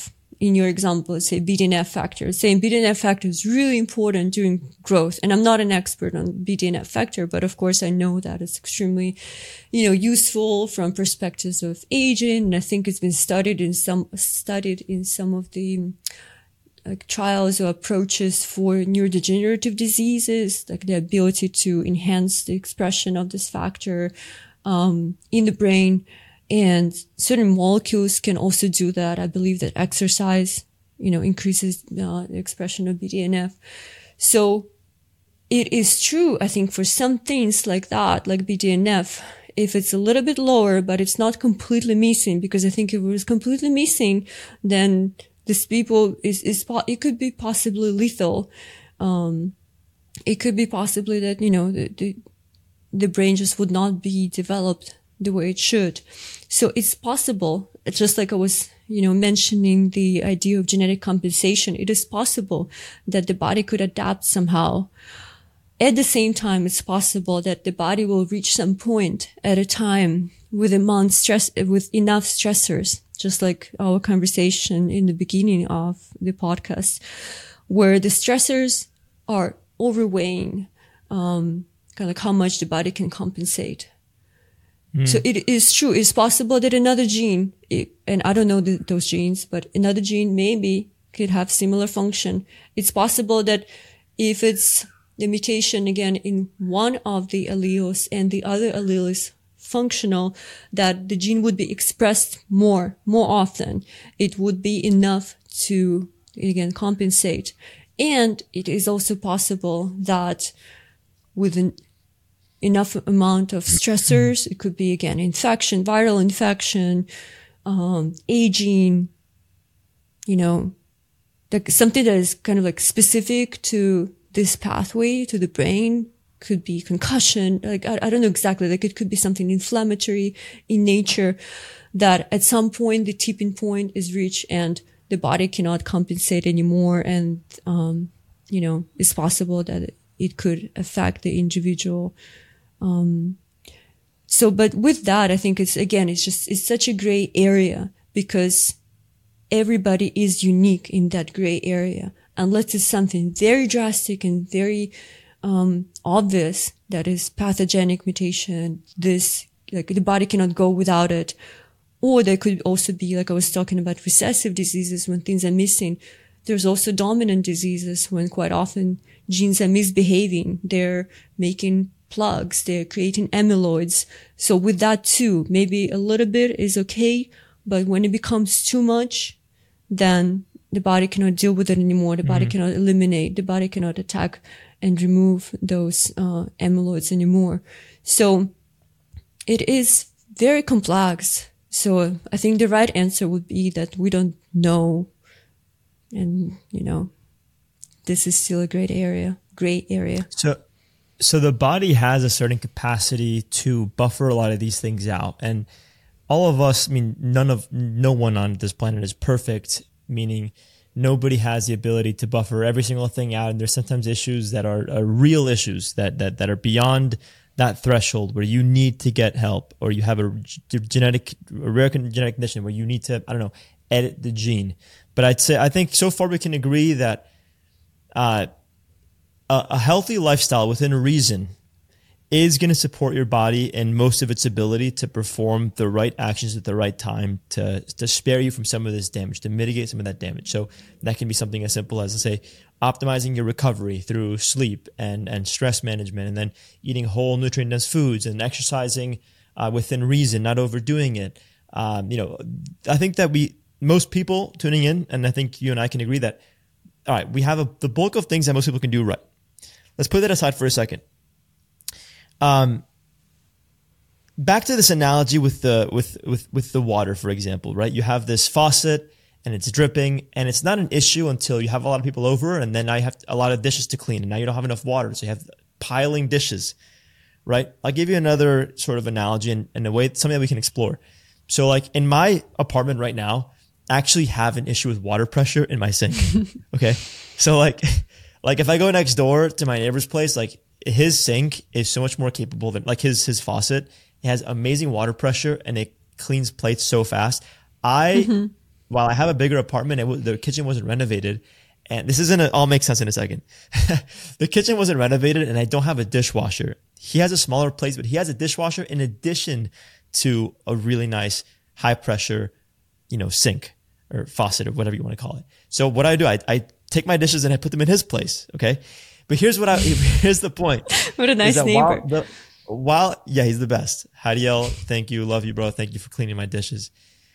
in your example, say BDNF factor, saying BDNF factor is really important during growth. And I'm not an expert on BDNF factor, but of course I know that it's extremely, useful from perspectives of aging. And I think it's been studied in some of the trials or approaches for neurodegenerative diseases, like the ability to enhance the expression of this factor, in the brain. And certain molecules can also do that. I believe that exercise, increases the expression of BDNF. So it is true, I think, for some things like that, like BDNF, if it's a little bit lower, but it's not completely missing, because I think if it was completely missing, then this people it could be possibly lethal. It could be possibly that, the brain just would not be developed the way it should. So it's possible, just like I was, mentioning the idea of genetic compensation, it is possible that the body could adapt somehow. At the same time, it's possible that the body will reach some point at a time with enough stressors, just like our conversation in the beginning of the podcast, where the stressors are overweighing, kind of like how much the body can compensate. So it is true. It's possible that another gene, and I don't know those genes, but another gene maybe could have similar function. It's possible that if it's the mutation again in one of the alleles and the other allele is functional, that the gene would be expressed more often. It would be enough to, again, compensate. And it is also possible that with enough amount of stressors, it could be, again, infection, viral infection, aging, like something that is kind of like specific to this pathway, to the brain, could be concussion. Like, I don't know exactly, like it could be something inflammatory in nature that at some point the tipping point is reached and the body cannot compensate anymore. And, it's possible that it could affect the individual. But with that, I think it's such a gray area, because everybody is unique in that gray area, unless it's something very drastic and very, obvious that is pathogenic mutation. Like the body cannot go without it. Or there could also be, like I was talking about, recessive diseases when things are missing. There's also dominant diseases when quite often genes are misbehaving. They're making plugs, they're creating amyloids. So with that too, maybe a little bit is okay, but when it becomes too much, then the body cannot deal with it anymore. The body cannot eliminate, the body cannot attack and remove those amyloids anymore. So it is very complex. So I think the right answer would be that we don't know. And, this is still a gray area. So the body has a certain capacity to buffer a lot of these things out. And all of us, no one on this planet is perfect, meaning nobody has the ability to buffer every single thing out. And there's sometimes issues that are real issues that are beyond that threshold where you need to get help, or you have a rare genetic condition where you need to, edit the gene. But I think so far we can agree that a healthy lifestyle within reason is going to support your body in most of its ability to perform the right actions at the right time to spare you from some of this damage, to mitigate some of that damage. So that can be something as simple as, let's say, optimizing your recovery through sleep and stress management, and then eating whole nutrient-dense foods and exercising within reason, not overdoing it. I think that most people tuning in, and I think you and I can agree that, all right, we have the bulk of things that most people can do right. Let's put that aside for a second. Back to this analogy with the water, for example, right? You have this faucet and it's dripping, and it's not an issue until you have a lot of people over, and then now you have a lot of dishes to clean, and now you don't have enough water, so you have piling dishes, right? I'll give you another sort of analogy and a way, something that we can explore. So like in my apartment right now, I actually have an issue with water pressure in my sink. Okay. So like if I go next door to my neighbor's place, like his sink is so much more capable than like his faucet. It has amazing water pressure and it cleans plates so fast. I while I have a bigger apartment, the kitchen wasn't renovated. And this isn't all makes sense in a second. The kitchen wasn't renovated and I don't have a dishwasher. He has a smaller place, but he has a dishwasher in addition to a really nice high pressure, sink or faucet or whatever you want to call it. So what I do, I take my dishes and I put them in his place. Okay. But here's the point. What a nice neighbor. Yeah, he's the best. Hadiel, thank you. Love you, bro. Thank you for cleaning my dishes.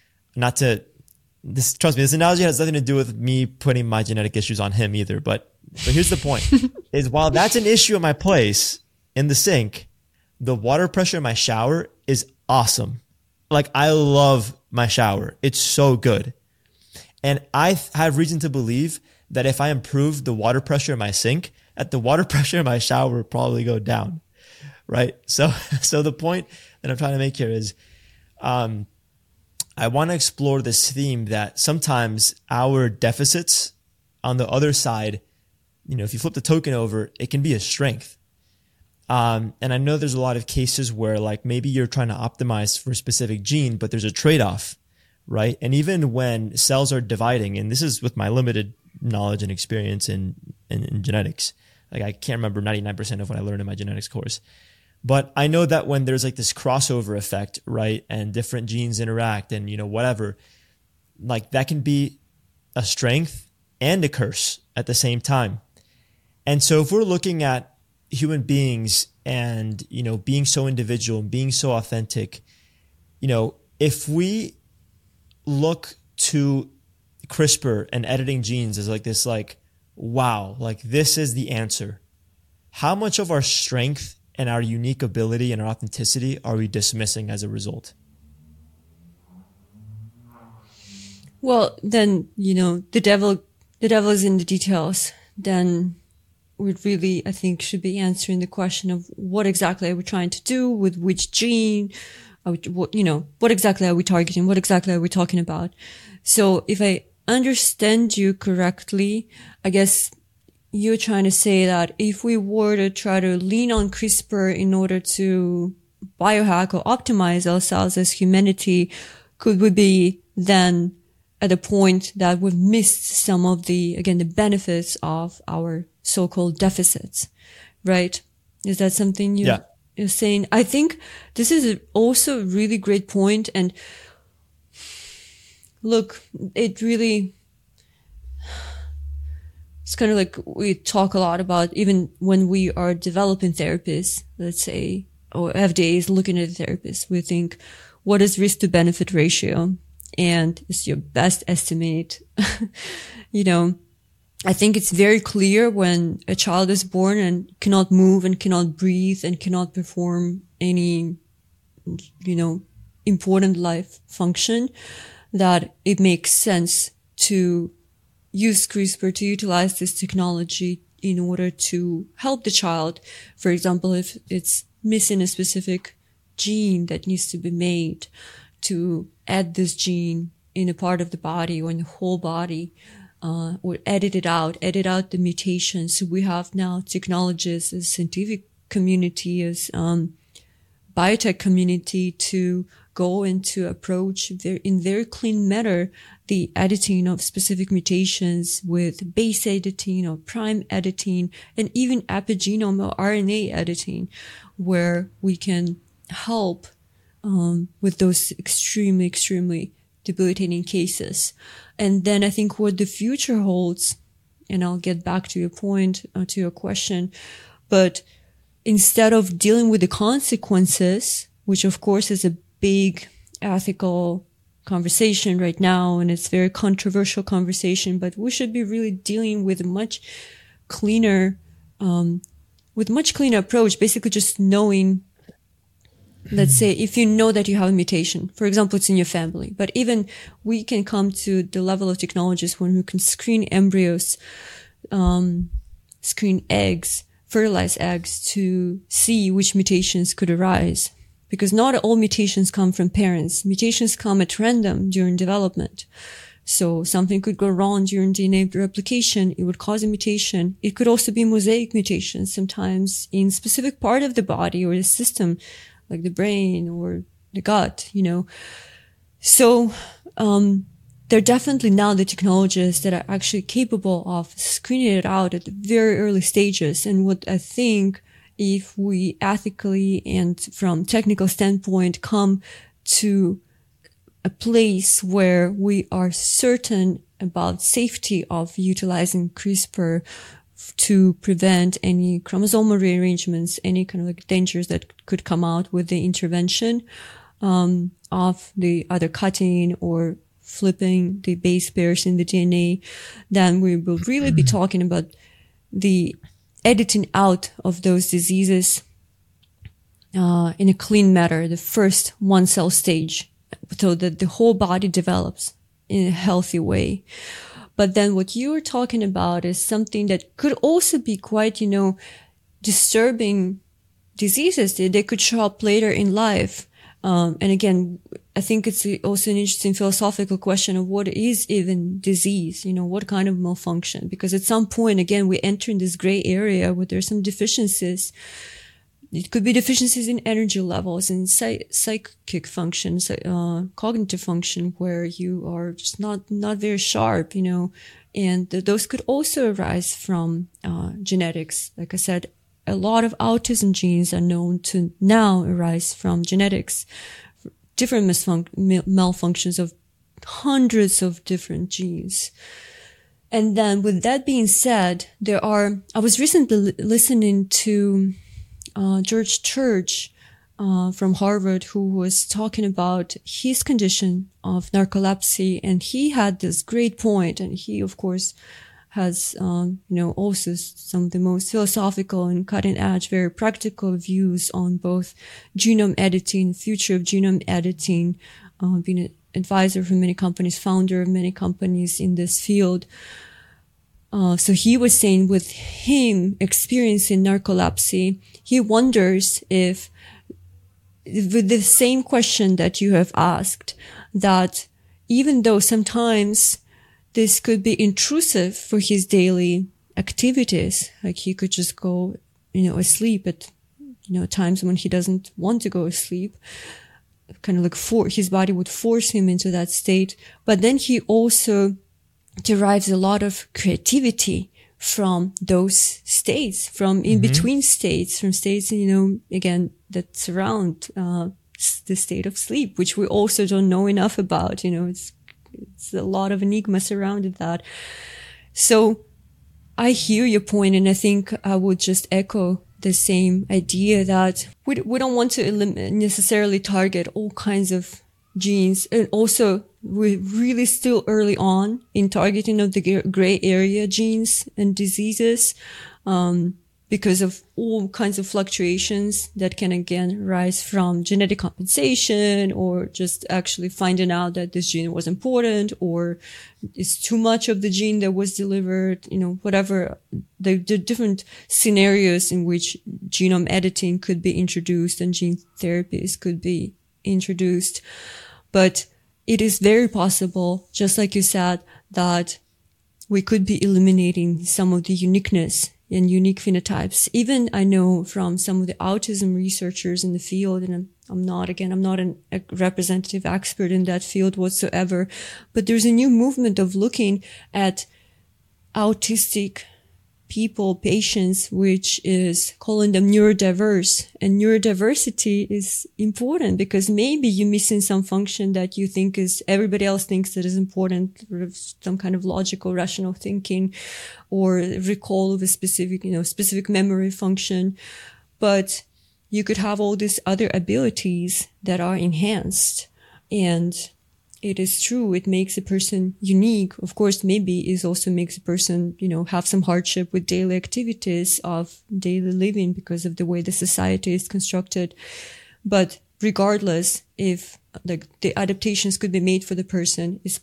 Trust me, this analogy has nothing to do with me putting my genetic issues on him either. But here's the point is while that's an issue in my place in the sink, the water pressure in my shower is awesome. Like I love my shower. It's so good. And I have reason to believe that if I improve the water pressure in my sink, that the water pressure in my shower will probably go down. Right. So the point that I'm trying to make here is, I want to explore this theme that sometimes our deficits on the other side, if you flip the token over, it can be a strength. And I know there's a lot of cases where like maybe you're trying to optimize for a specific gene, but there's a trade-off, right? And even when cells are dividing, and this is with my limited knowledge and experience in genetics, like I can't remember 99% of what I learned in my genetics course. But I know that when there's like this crossover effect, right, and different genes interact and, whatever, like that can be a strength and a curse at the same time. And so if we're looking at human beings and, being so individual and being so authentic, if we look to CRISPR and editing genes as like this, like, wow, like this is the answer. How much of our strength and our unique ability and our authenticity are we dismissing as a result? Well, then, the devil is in the details. Then we really, I think, should be answering the question of what exactly are we trying to do with which gene, what exactly are we targeting? What exactly are we talking about? So if I understand you correctly, I guess you're trying to say that if we were to try to lean on CRISPR in order to biohack or optimize ourselves as humanity, could we be then at a point that we've missed some of the benefits of our so-called deficits, right? Is that something you're saying? I think this is also a really great point. And look, it really... It's kind of like we talk a lot about even when we are developing therapies, let's say, or FDA is looking at a therapist, we think, what is risk to benefit ratio? And it's your best estimate. I think it's very clear when a child is born and cannot move and cannot breathe and cannot perform any, important life function, that it makes sense to use CRISPR, to utilize this technology in order to help the child. For example, if it's missing a specific gene that needs to be made, to add this gene in a part of the body or in the whole body, or edit out the mutations. So we have now technologists, as scientific community, as biotech community, to go and to approach in very clean manner the editing of specific mutations with base editing or prime editing and even epigenome or RNA editing, where we can help with those extremely, extremely debilitating cases. And then I think what the future holds, and I'll get back to your point, to your question, but instead of dealing with the consequences, which of course is a big ethical conversation right now, and it's a very controversial conversation, but we should be really dealing with a much cleaner approach, basically just knowing, let's say, if you know that you have a mutation, for example, it's in your family, but even we can come to the level of technologies when we can screen embryos, screen eggs, fertilize eggs to see which mutations could arise. Because not all mutations come from parents. Mutations come at random during development. So something could go wrong during DNA replication. It would cause a mutation. It could also be mosaic mutations, sometimes in specific part of the body or the system, like the brain or the gut, So, there are definitely now the technologies that are actually capable of screening it out at the very early stages. And what I think, if we ethically and from technical standpoint come to a place where we are certain about safety of utilizing CRISPR to prevent any chromosomal rearrangements, any kind of like dangers that could come out with the intervention of the either cutting or flipping the base pairs in the DNA, then we will really be talking about the editing out of those diseases in a clean manner, the first one cell stage, so that the whole body develops in a healthy way. But then what you're talking about is something that could also be quite, disturbing diseases. They could show up later in life. And again, I think it's also an interesting philosophical question of what is even disease, what kind of malfunction? Because at some point, again, we enter in this gray area where there's some deficiencies. It could be deficiencies in energy levels, in psychic functions, cognitive function, where you are just not very sharp, and those could also arise from genetics. Like I said, a lot of autism genes are known to now arise from genetics, different malfunctions of hundreds of different genes. And then with that being said, I was recently listening to George Church from Harvard, who was talking about his condition of narcolepsy, and he had this great point, and he of course has also some of the most philosophical and cutting edge, very practical views on both genome editing, future of genome editing, being an advisor for many companies, founder of many companies in this field. So he was saying with him experiencing narcolepsy, he wonders if, with the same question that you have asked, that even though sometimes this could be intrusive for his daily activities, like he could just go, asleep at, times when he doesn't want to go asleep, kind of like his body would force him into that state. But then he also derives a lot of creativity from those states, from in between states, from states, again, that surround, the state of sleep, which we also don't know enough about. It's a lot of enigma surrounded that. So I hear your point, and I think I would just echo the same idea that we don't want to necessarily target all kinds of genes. And also, we're really still early on in targeting of the gray area genes and diseases, because of all kinds of fluctuations that can again rise from genetic compensation, or just actually finding out that this gene was important, or it's too much of the gene that was delivered, whatever the different scenarios in which genome editing could be introduced and gene therapies could be introduced. But it is very possible, just like you said, that we could be eliminating some of the uniqueness and unique phenotypes. Even I know from some of the autism researchers in the field, and I'm not a representative expert in that field whatsoever, but there's a new movement of looking at autistic people, patients, which is calling them neurodiverse. And neurodiversity is important because maybe you're missing some function that you think is, everybody else thinks that is important, some kind of logical, rational thinking, or recall of a specific memory function. But you could have all these other abilities that are enhanced. And it is true, it makes a person unique. Of course, maybe it also makes a person, have some hardship with daily activities of daily living because of the way the society is constructed. But regardless, if the adaptations could be made for the person, is,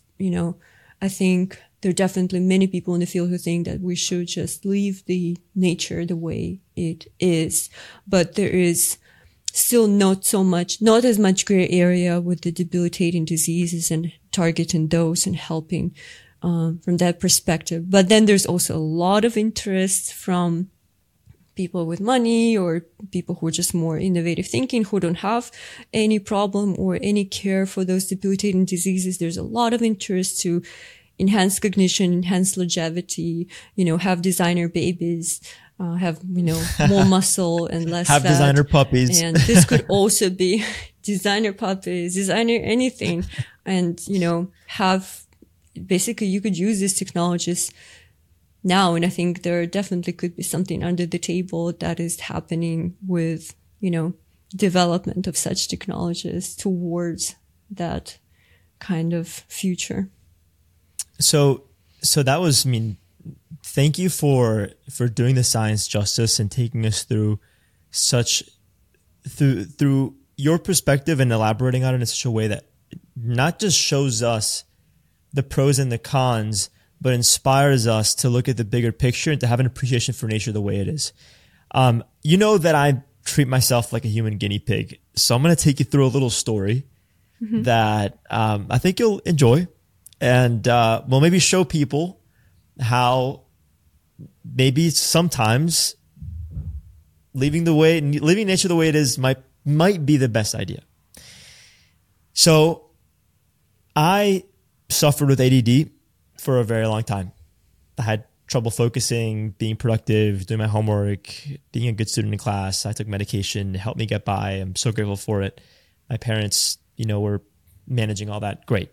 I think there are definitely many people in the field who think that we should just leave the nature the way it is. But there is still not as much gray area with the debilitating diseases and targeting those and helping from that perspective. But then there's also a lot of interest from people with money or people who are just more innovative thinking, who don't have any problem or any care for those debilitating diseases. There's a lot of interest to enhance cognition, enhance longevity, have designer babies, have, more muscle and less have fat. Designer puppies. And this could also be designer puppies, designer anything. And, have basically you could use these technologies now. And I think there definitely could be something under the table that is happening with, development of such technologies towards that kind of future. So that was, thank you for doing the science justice and taking us through through your perspective and elaborating on it in such a way that not just shows us the pros and the cons, but inspires us to look at the bigger picture and to have an appreciation for nature the way it is. You know that I treat myself like a human guinea pig. So I'm going to take you through a little story that I think you'll enjoy. And we'll maybe show people how maybe sometimes leaving nature the way it is might be the best idea. So I suffered with ADD for a very long time. I had trouble focusing, being productive, doing my homework, being a good student in class. I took medication to help me get by. I'm so grateful for it. My parents, were managing all that. Great.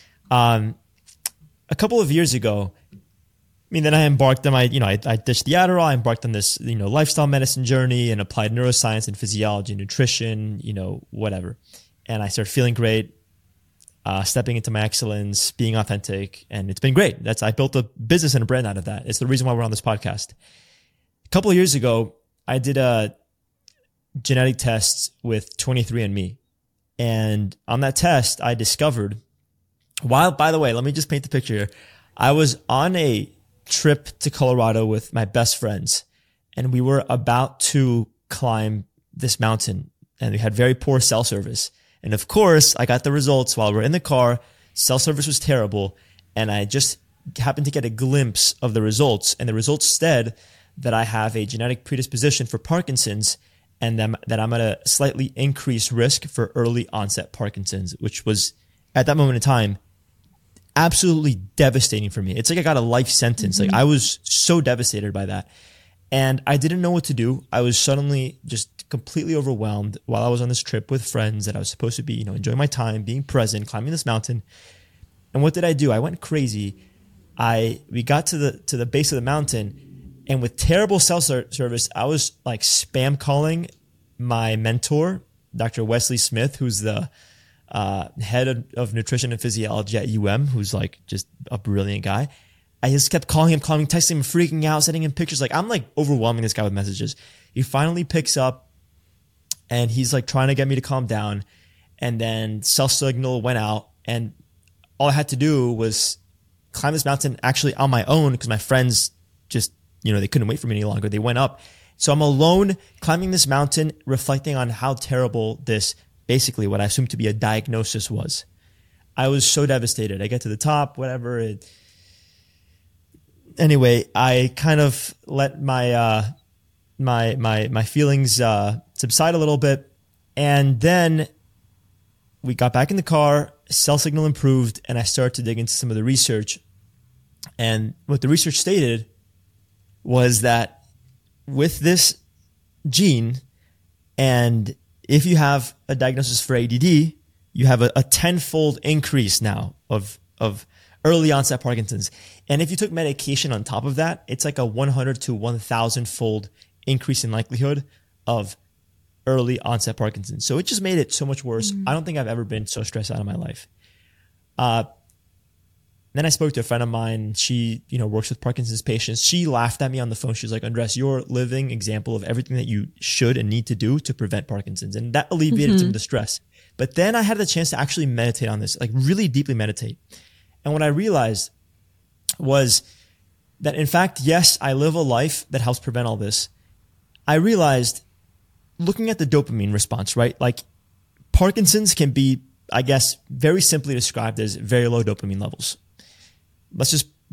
A couple of years ago, then I embarked on I ditched the Adderall. I embarked on this, lifestyle medicine journey and applied neuroscience and physiology, nutrition, whatever. And I started feeling great, stepping into my excellence, being authentic. And it's been great. I built a business and a brand out of that. It's the reason why we're on this podcast. A couple of years ago, I did a genetic test with 23andMe. And on that test, I discovered, by the way, let me just paint the picture here. I was on a trip to Colorado with my best friends, and we were about to climb this mountain, and we had very poor cell service. And of course, I got the results while we're in the car. Cell service was terrible, and I just happened to get a glimpse of the results. And the results said that I have a genetic predisposition for Parkinson's, and that I'm at a slightly increased risk for early onset Parkinson's, which was, at that moment in time, absolutely devastating for me. It's like I got a life sentence. Like I was so devastated by that. And I didn't know what to do. I was suddenly just completely overwhelmed while I was on this trip with friends that I was supposed to be, enjoying my time, being present, climbing this mountain. And what did I do? I went crazy. We got to the base of the mountain, and with terrible cell service, I was like spam calling my mentor, Dr. Wesley Smith, who's the head of nutrition and physiology at UM, who's like just a brilliant guy. I just kept calling him, texting him, freaking out, sending him pictures. Like I'm like overwhelming this guy with messages. He finally picks up and he's like trying to get me to calm down. And then cell signal went out, and all I had to do was climb this mountain actually on my own, because my friends just, they couldn't wait for me any longer. They went up. So I'm alone climbing this mountain, reflecting on how terrible this, basically what I assumed to be a diagnosis was. I was so devastated. I get to the top, whatever. Anyway, I kind of let my my feelings subside a little bit, and then we got back in the car. Cell signal improved, and I started to dig into some of the research. And what the research stated was that with this gene, and if you have a diagnosis for ADD, you have a tenfold increase now of early onset Parkinson's. And if you took medication on top of that, it's like a 100 to 1,000 fold increase in likelihood of early onset Parkinson's. So it just made it so much worse. I don't think I've ever been so stressed out in my life. Then I spoke to a friend of mine. She, works with Parkinson's patients. She laughed at me on the phone. She was like, Andres, you're a living example of everything that you should and need to do to prevent Parkinson's. And that alleviated some of the stress. But then I had the chance to actually meditate on this, like really deeply meditate. And what I realized was that, in fact, yes, I live a life that helps prevent all this. I realized, looking at the dopamine response, right? Like Parkinson's can be, I guess, very simply described as very low dopamine levels. Let's just,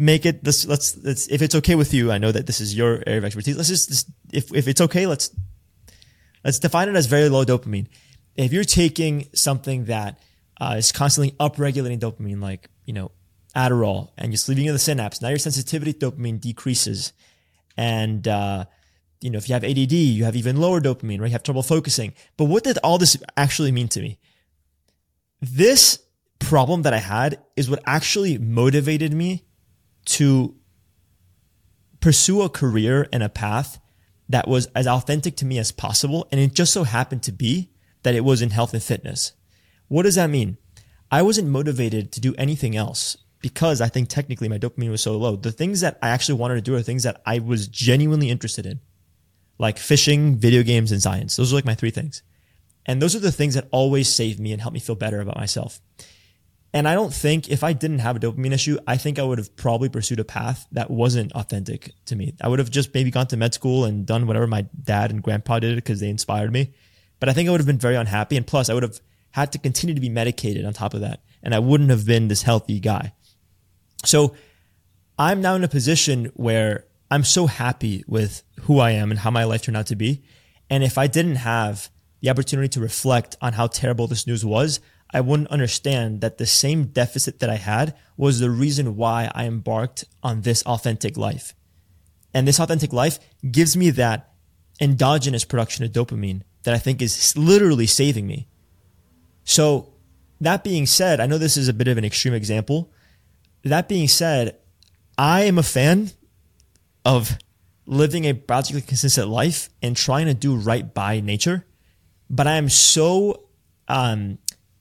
make it this. Let's if it's okay with you. I know that this is your area of expertise. Let's just if it's okay, let's define it as very low dopamine. If you're taking something that is constantly upregulating dopamine, like, you know, Adderall, and you're leaving in the synapse, now your sensitivity to dopamine decreases. And, you know, if you have ADD, you have even lower dopamine, right? You have trouble focusing. But what did all this actually mean to me? This problem that I had is what actually motivated me to pursue a career and a path that was as authentic to me as possible. And it just so happened to be that it was in health and fitness. What does that mean? I wasn't motivated to do anything else because I think technically my dopamine was so low. The things that I actually wanted to do are things that I was genuinely interested in, like fishing, video games, and science. Those are like my three things. And those are the things that always save me and help me feel better about myself. And I don't think if I didn't have a dopamine issue, I think I would have probably pursued a path that wasn't authentic to me. I would have just maybe gone to med school and done whatever my dad and grandpa did because they inspired me. But I think I would have been very unhappy. And plus I would have had to continue to be medicated on top of that. And I wouldn't have been this healthy guy. So I'm now in a position where I'm so happy with who I am and how my life turned out to be. And if I didn't have the opportunity to reflect on how terrible this news was, I wouldn't understand that the same deficit that I had was the reason why I embarked on this authentic life. And this authentic life gives me that endogenous production of dopamine that I think is literally saving me. So that being said, I know this is a bit of an extreme example. That being said, I am a fan of living a biologically consistent life and trying to do right by nature. But I am so, I'm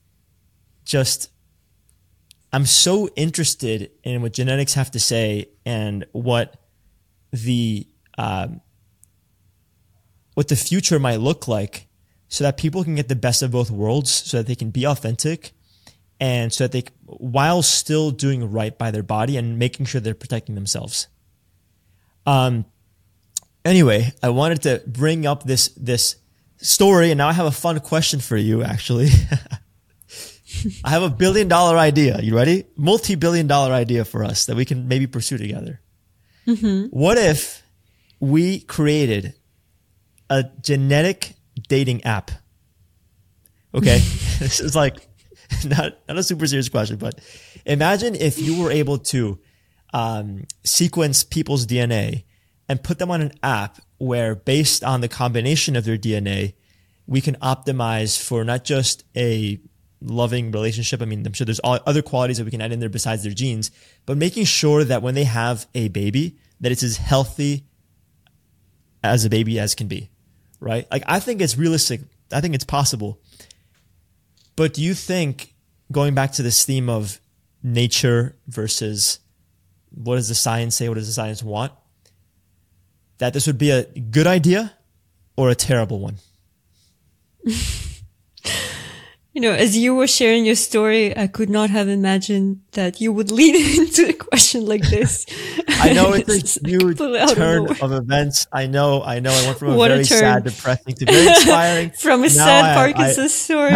so interested in what genetics have to say and what the future might look like so that people can get the best of both worlds, so that they can be authentic and so that they, while still doing right by their body and making sure they're protecting themselves. Anyway, I wanted to bring up this story, and now I have a fun question for you, actually. I have $1 billion idea. You ready? Multi-billion-dollar idea for us that we can maybe pursue together. Mm-hmm. What if we created a genetic dating app? Okay. This is like not a super serious question, but imagine if you were able to sequence people's DNA and put them on an app where, based on the combination of their DNA, we can optimize for not just a loving relationship. I mean, I'm sure there's other qualities that we can add in there besides their genes, but making sure that when they have a baby, that it's as healthy as a baby as can be, right? Like, I think it's realistic. I think it's possible. But do you think, going back to this theme of nature versus what does the science say, what does the science want, that this would be a good idea or a terrible one? You know, as you were sharing your story, I could not have imagined that you would lead into a question like this. I know it's a huge turn of events. I know. I went from a very sad, depressing to very inspiring. From a sad Parkinson's story.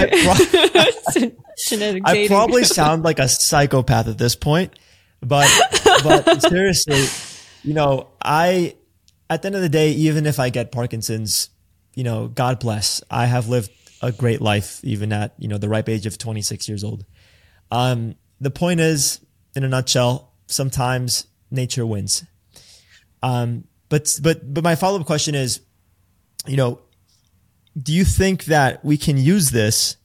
I probably sound like a psychopath at this point, but seriously, you know, at the end of the day, even if I get Parkinson's, you know, God bless, I have lived a great life, even at, you know, the ripe age of 26 years old. The point is, in a nutshell, sometimes nature wins. But my follow-up question is, you know, do you think that we can use this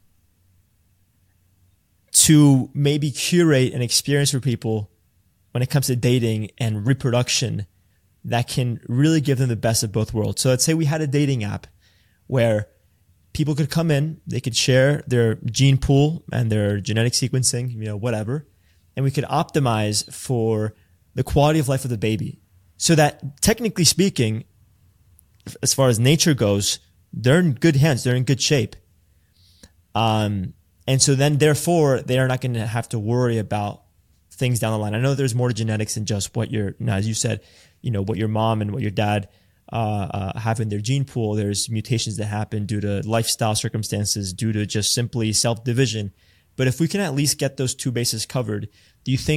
to maybe curate an experience for people when it comes to dating and reproduction that can really give them the best of both worlds? So let's say we had a dating app where people could come in, they could share their gene pool and their genetic sequencing, you know, whatever, and we could optimize for the quality of life of the baby, so that, technically speaking, as far as nature goes, they're in good hands, they're in good shape. And so then, therefore, they are not going to have to worry about things down the line. I know there's more to genetics than just what your, you know, as you said, you know, what your mom and what your dad have in their gene pool. There's mutations that happen due to lifestyle circumstances, due to just simply self-division. But if we can at least get those two bases covered, do you think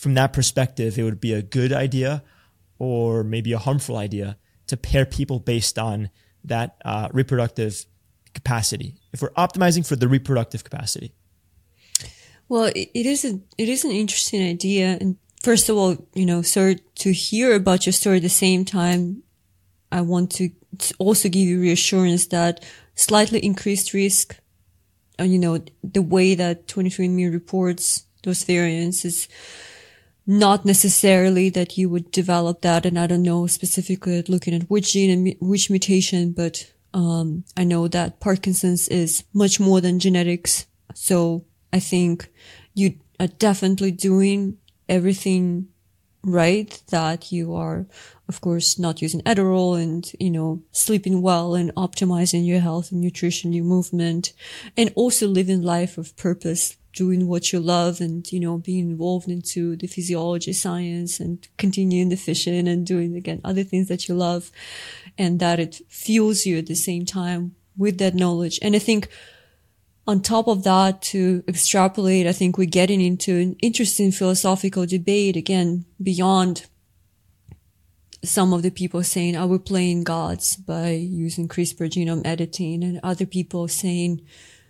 from that perspective, it would be a good idea or maybe a harmful idea to pair people based on that reproductive capacity, if we're optimizing for the reproductive capacity? Well, it is an interesting idea. And first of all, sorry to hear about your story. At the same time, I want to also give you reassurance that slightly increased risk, the way that 23andMe reports those variants is not necessarily that you would develop that. And I don't know specifically looking at which gene and which mutation, but I know that Parkinson's is much more than genetics. So I think you are definitely doing everything right, that you are, of course, not using Adderall and, sleeping well and optimizing your health and nutrition, your movement, and also living life of purpose, doing what you love and, being involved into the physiology science and continuing the fishing and doing, again, other things that you love, and that it fuels you at the same time with that knowledge. And I think on top of that, to extrapolate, I think we're getting into an interesting philosophical debate, again, beyond some of the people saying, we're playing gods by using CRISPR genome editing, and other people saying,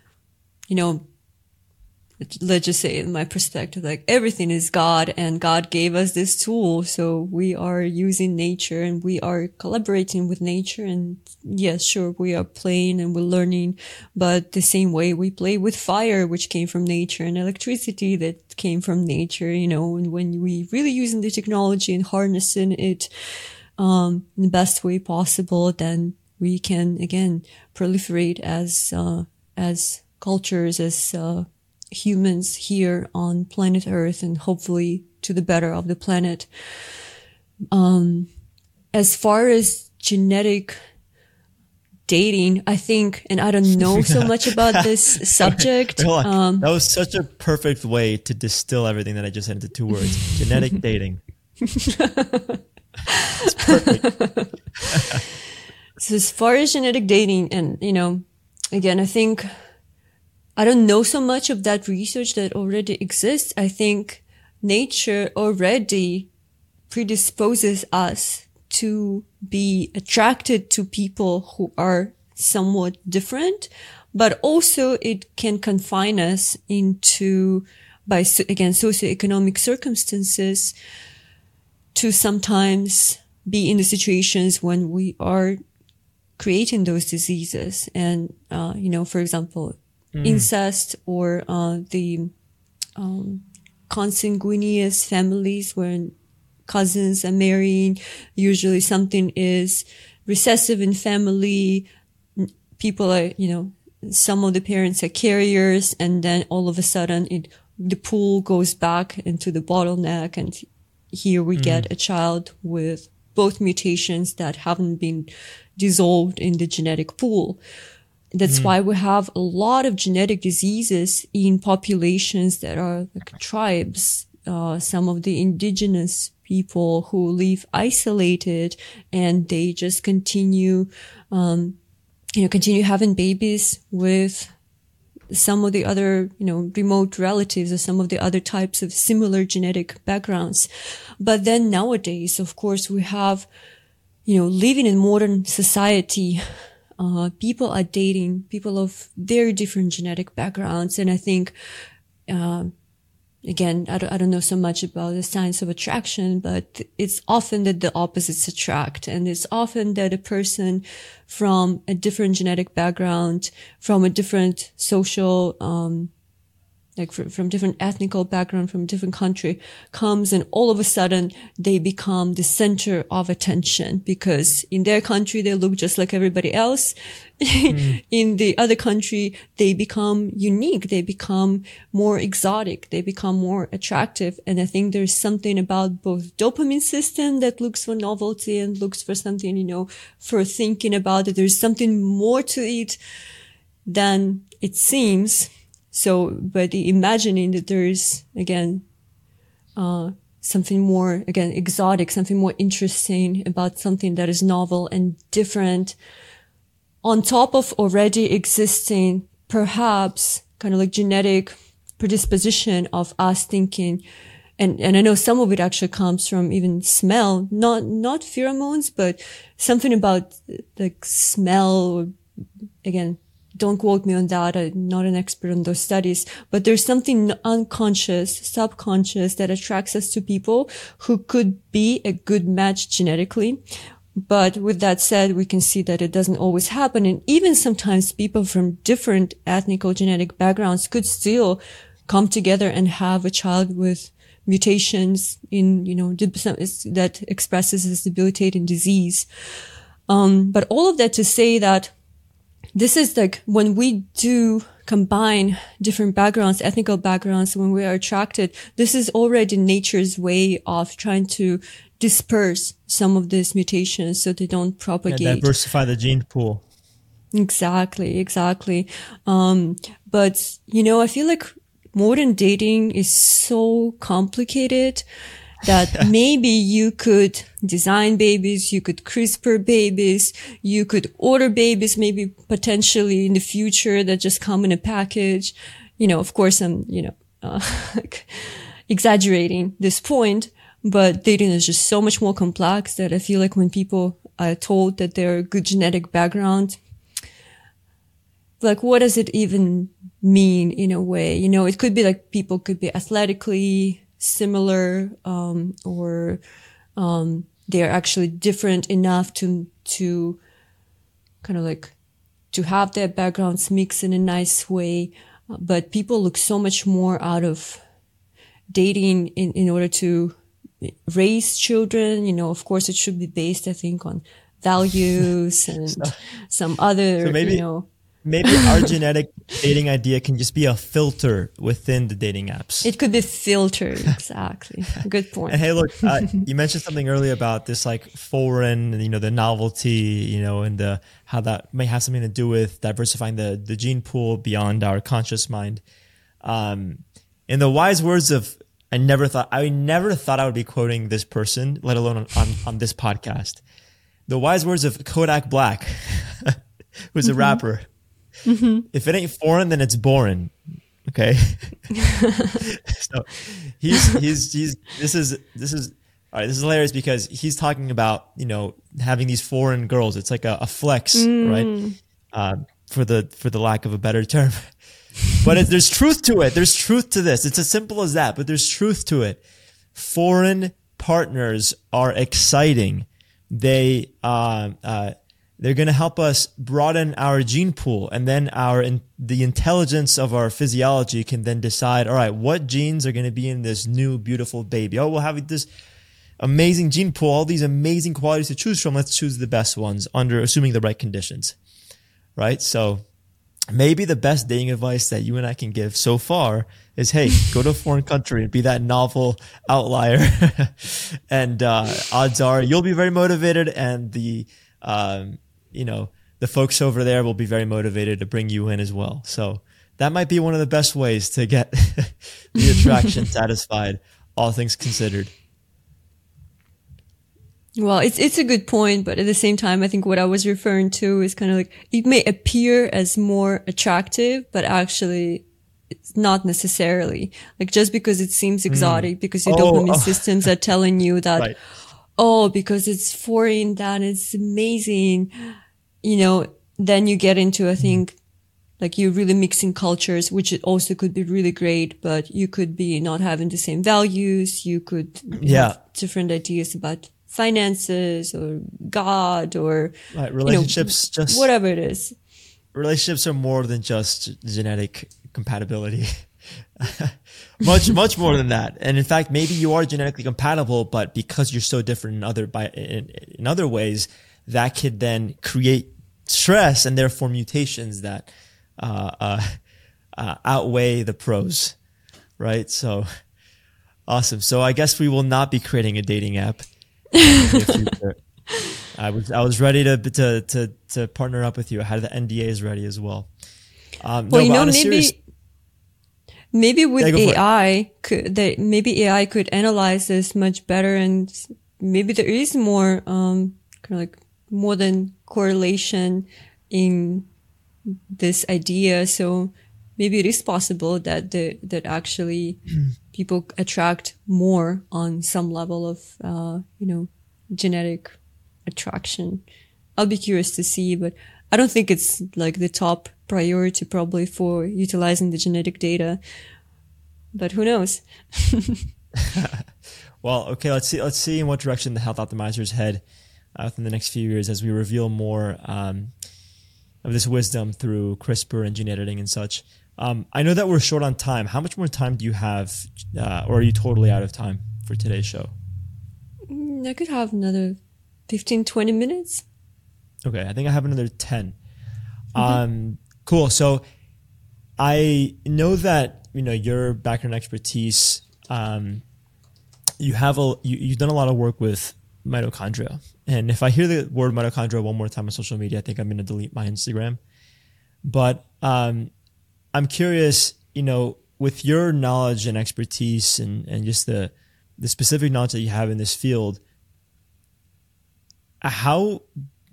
let's just say, in my perspective, like everything is God and God gave us this tool. So we are using nature and we are collaborating with nature. And yes, sure, we are playing and we're learning, but the same way we play with fire, which came from nature, and electricity that came from nature, and when we really using the technology and harnessing it, in the best way possible, then we can, again, proliferate as cultures, as, humans here on planet Earth, and hopefully to the better of the planet. As far as genetic dating, I think, and I don't know so much about this subject. That was such a perfect way to distill everything that I just said into 2 words. Genetic dating. It's perfect. So as far as genetic dating, and, again, I think I don't know so much of that research that already exists. I think nature already predisposes us to be attracted to people who are somewhat different, but also it can confine us into, by, again, socioeconomic circumstances, to sometimes be in the situations when we are creating those diseases. And, for example, incest or the consanguineous families where cousins are marrying. Usually something is recessive in family. People are, some of the parents are carriers, and then all of a sudden the pool goes back into the bottleneck, and here we get a child with both mutations that haven't been dissolved in the genetic pool. That's why we have a lot of genetic diseases in populations that are like tribes, some of the indigenous people who live isolated, and they just continue having babies with some of the other, remote relatives or some of the other types of similar genetic backgrounds. But then nowadays, of course, we have, living in modern society, people are dating people of very different genetic backgrounds. And I think, again, I don't know so much about the science of attraction, but it's often that the opposites attract. And it's often that a person from a different genetic background, from a different social, from different ethnical background, from a different country, comes, and all of a sudden they become the center of attention, because in their country they look just like everybody else. In the other country they become unique, they become more exotic, they become more attractive. And I think there's something about both dopamine system that looks for novelty and looks for something, for thinking about it. There's something more to it than it seems. So, but imagining that there's, again, something more, again, exotic, something more interesting about something that is novel and different on top of already existing, perhaps kind of like genetic predisposition of us thinking and I know some of it actually comes from even smell, not pheromones, but something about like smell. Again, don't quote me on that. I'm not an expert on those studies, but there's something unconscious, subconscious that attracts us to people who could be a good match genetically. But with that said, we can see that it doesn't always happen. And even sometimes people from different ethnic or genetic backgrounds could still come together and have a child with mutations in, that expresses this debilitating disease. But all of that to say that this is like when we do combine different backgrounds, ethnical backgrounds, when we are attracted, this is already nature's way of trying to disperse some of these mutations so they don't propagate. Yeah, diversify the gene pool. Exactly. But, I feel like modern dating is so complicated that maybe you could design babies, you could CRISPR babies, you could order babies maybe potentially in the future that just come in a package. Of course I'm, exaggerating this point, but dating is just so much more complex that I feel like when people are told that they're a good genetic background, like what does it even mean in a way? It could be like people could be athletically similar, or they're actually different enough to kind of like to have their backgrounds mix in a nice way. But people look so much more out of dating in order to raise children. Of course it should be based, I think, on values and some other, so maybe our genetic dating idea can just be a filter within the dating apps. It could be filtered. Exactly. Good point. And hey, look, you mentioned something earlier about this like foreign, the novelty, and how that may have something to do with diversifying the gene pool beyond our conscious mind. In the wise words of, I never thought I would be quoting this person, let alone on this podcast. The wise words of Kodak Black, who's a rapper. Mm-hmm. If it ain't foreign, then it's boring. Okay. So this is all right. This is hilarious because he's talking about, having these foreign girls. It's like a flex, right? For the lack of a better term, but there's truth to it. There's truth to this. It's as simple as that, but there's truth to it. Foreign partners are exciting. They're going to help us broaden our gene pool, and then the intelligence of our physiology can then decide, all right, what genes are going to be in this new beautiful baby? Oh, we'll have this amazing gene pool, all these amazing qualities to choose from. Let's choose the best ones assuming the right conditions, right? So maybe the best dating advice that you and I can give so far is, hey, go to a foreign country and be that novel outlier. And odds are you'll be very motivated, and the folks over there will be very motivated to bring you in as well. So that might be one of the best ways to get the attraction satisfied, all things considered. Well, it's a good point, but at the same time, I think what I was referring to is kind of like, it may appear as more attractive, but actually it's not necessarily. Like just because it seems exotic, because your dopamine systems are telling you that, right. Oh, because it's foreign, that is amazing. Then you get into, I think, like you're really mixing cultures, which it also could be really great, but you could be not having the same values. You could have different ideas about finances or God or right, relationships, just whatever it is. Relationships are more than just genetic compatibility. much more than that. And in fact, maybe you are genetically compatible, but because you're so different in other ways, that could then create stress and therefore mutations that outweigh the pros, right? So awesome. So I guess we will not be creating a dating app in the future. I was ready to partner up with you. I had the NDAs ready as well. Maybe with AI, maybe AI could analyze this much better, and maybe there is more kind of like more than correlation in this idea. So maybe it is possible that that actually people attract more on some level of, genetic attraction. I'll be curious to see, but I don't think it's like the top priority probably for utilizing the genetic data, but who knows? Well, okay, let's see in what direction the health optimizers head within the next few years as we reveal more of this wisdom through CRISPR and gene editing and such. I know that we're short on time. How much more time do you have, or are you totally out of time for today's show? I could have another 15, 20 minutes. Okay, I think I have another 10. Cool. So I know that, your background expertise, you've done a lot of work with mitochondria. And if I hear the word mitochondria one more time on social media, I think I'm going to delete my Instagram. But I'm curious, with your knowledge and expertise and just the specific knowledge that you have in this field, how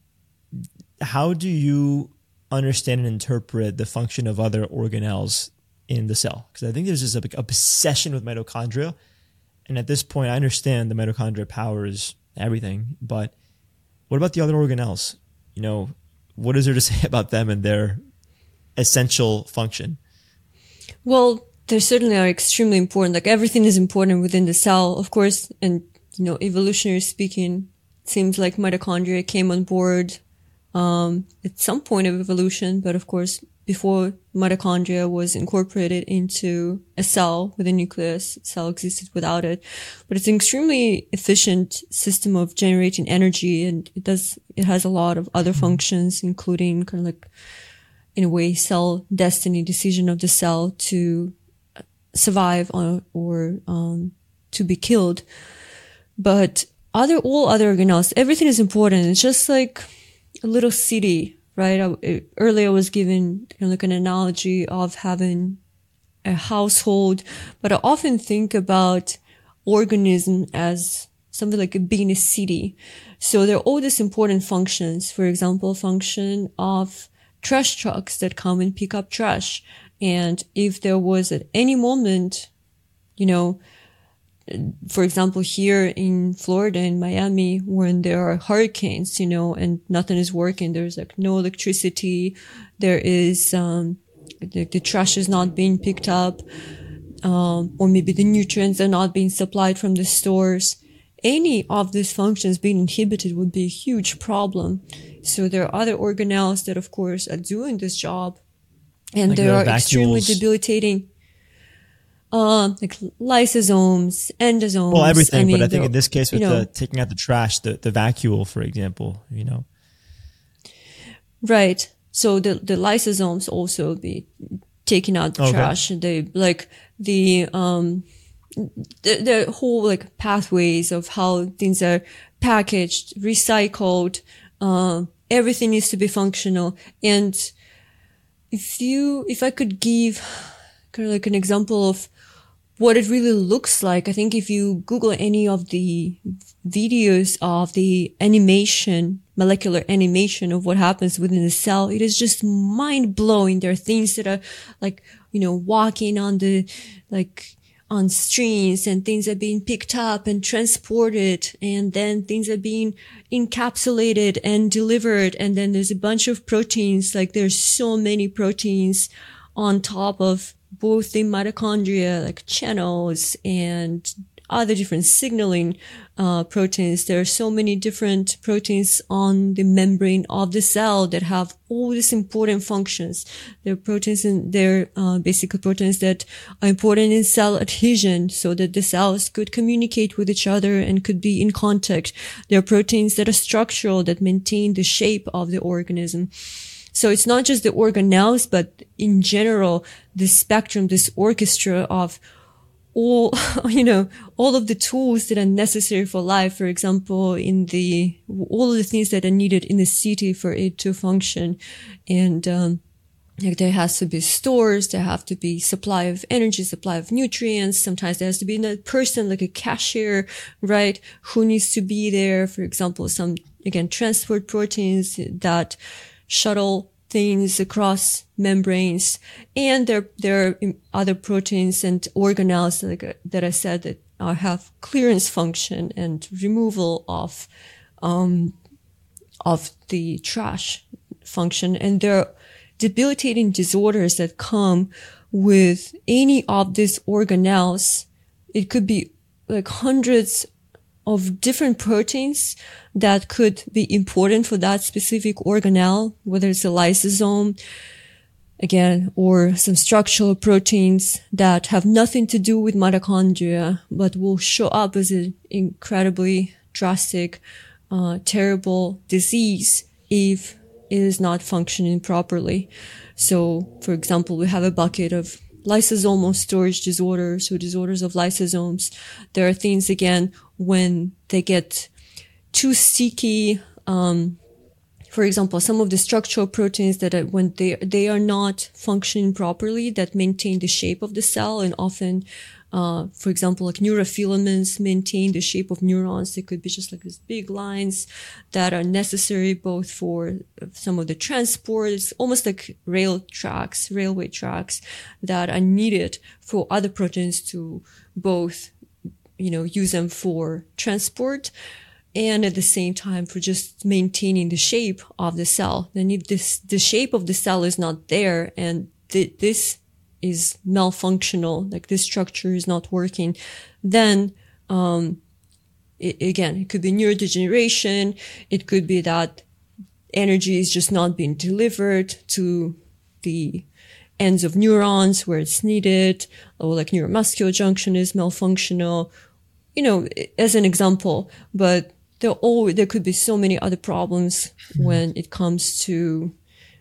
do you understand and interpret the function of other organelles in the cell? Because I think there's this obsession with mitochondria. And at this point, I understand the mitochondria powers everything, but what about the other organelles? What is there to say about them and their essential function? Well, they certainly are extremely important. Like everything is important within the cell, of course. And, evolutionary speaking, it seems like mitochondria came on board at some point of evolution, but of course, before mitochondria was incorporated into a cell with a nucleus, cell existed without it. But it's an extremely efficient system of generating energy, and it has a lot of other functions, including kind of like, in a way, cell destiny, decision of the cell to survive or to be killed. But all other organelles, everything is important. It's just like a little city, right? Earlier I was given kind of like an analogy of having a household, but I often think about organism as something like being a city. So there are all these important functions. For example, function of trash trucks that come and pick up trash. And if there was at any moment, for example, here in Florida, in Miami, when there are hurricanes, and nothing is working, there's like no electricity, there is, the trash is not being picked up, or maybe the nutrients are not being supplied from the stores. Any of these functions being inhibited would be a huge problem. So there are other organelles that, of course, are doing this job, and they are extremely debilitating. Like lysosomes, endosomes. Well, everything, but I think in this case with taking out the trash, the vacuole, for example, Right. So the lysosomes also be taking out the trash. They like the whole like pathways of how things are packaged, recycled, everything needs to be functional. And if I could give kind of like an example of what it really looks like, I think if you Google any of the videos of the animation, molecular animation of what happens within the cell, it is just mind blowing. There are things that are like, walking on on streams, and things are being picked up and transported, and then things are being encapsulated and delivered. And then there's a bunch of proteins, like there's so many proteins on top of both the mitochondria, like channels and other different signaling proteins. There are so many different proteins on the membrane of the cell that have all these important functions. There are proteins and they're basically proteins that are important in cell adhesion, so that the cells could communicate with each other and could be in contact. There are proteins that are structural, that maintain the shape of the organism. So it's not just the organelles, but in general, this spectrum, this orchestra of all, all of the tools that are necessary for life. For example, all of the things that are needed in the city for it to function. And, there has to be stores, there have to be supply of energy, supply of nutrients. Sometimes there has to be a person, like a cashier, right? Who needs to be there. For example, transport proteins that shuttle things across membranes, and there are other proteins and organelles that I said that have clearance function and removal of the trash function, and there are debilitating disorders that come with any of these organelles. It could be like hundreds of different proteins that could be important for that specific organelle, whether it's a lysosome, again, or some structural proteins that have nothing to do with mitochondria, but will show up as an incredibly drastic, terrible disease if it is not functioning properly. So, for example, we have a bucket of lysosomal storage disorders or disorders of lysosomes. There are things, again, when they get too sticky, for example, some of the structural proteins that when they are not functioning properly, that maintain the shape of the cell, and often, for example, like neurofilaments maintain the shape of neurons. They could be just like these big lines that are necessary both for some of the transport. It's almost like railway tracks that are needed for other proteins to both, use them for transport and at the same time for just maintaining the shape of the cell. Then if the shape of the cell is not there and this is malfunctional, like this structure is not working, then it could be neurodegeneration. It could be that energy is just not being delivered to the ends of neurons where it's needed, or like neuromuscular junction is malfunctional, as an example. But there could be so many other problems when it comes to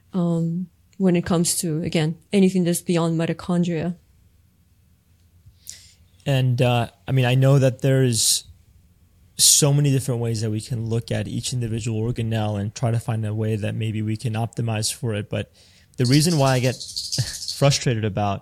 again, anything that's beyond mitochondria. And I know that there's so many different ways that we can look at each individual organelle and try to find a way that maybe we can optimize for it. But the reason why I get frustrated about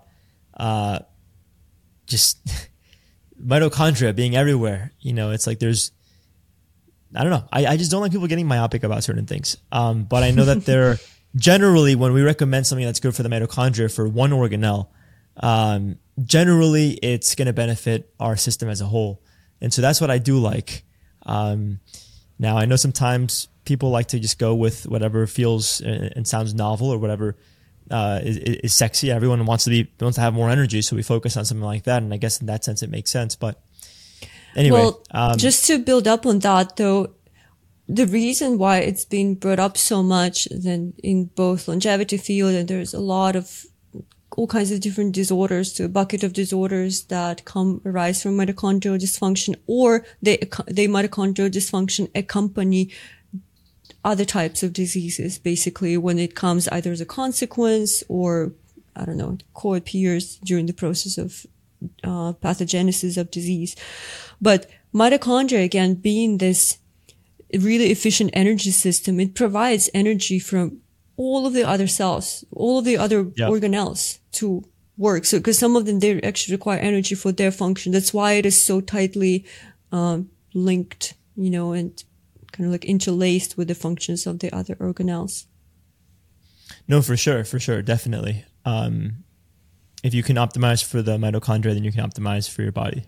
just mitochondria being everywhere, it's like I don't know. I just don't like people getting myopic about certain things. But I know that they're generally, when we recommend something that's good for the mitochondria for one organelle, generally it's going to benefit our system as a whole. And so that's what I do like. Now, I know sometimes people like to just go with whatever feels and sounds novel, or whatever is sexy. Everyone wants to have more energy, so we focus on something like that. And I guess in that sense, it makes sense. But anyway, just to build up on that, though, the reason why it's been brought up so much then in both longevity field, and there's a lot of all kinds of different disorders, to a bucket of disorders that arise from mitochondrial dysfunction, or they mitochondrial dysfunction accompany other types of diseases, basically, when it comes either as a consequence or, co-appears during the process of pathogenesis of disease. But mitochondria, again, being this really efficient energy system, it provides energy from all of the other cells, all of the other organelles to work. So, because some of them, they actually require energy for their function. That's why it is so tightly linked, and kind of like interlaced with the functions of the other organelles. No, for sure, definitely. If you can optimize for the mitochondria, then you can optimize for your body.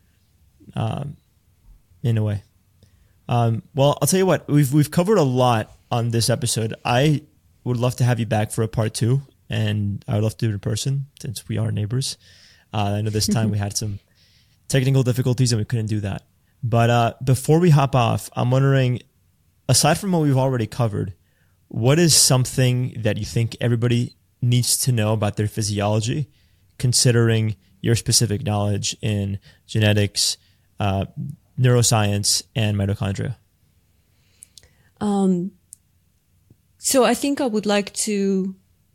In a way. Well, I'll tell you what, we've covered a lot on this episode. I would love to have you back for a part 2, and I would love to do it in person since we are neighbors. I know this time we had some technical difficulties and we couldn't do that. But before we hop off, I'm wondering, aside from what we've already covered, what is something that you think everybody needs to know about their physiology, considering your specific knowledge in genetics, neuroscience, and mitochondria? So I think I would like to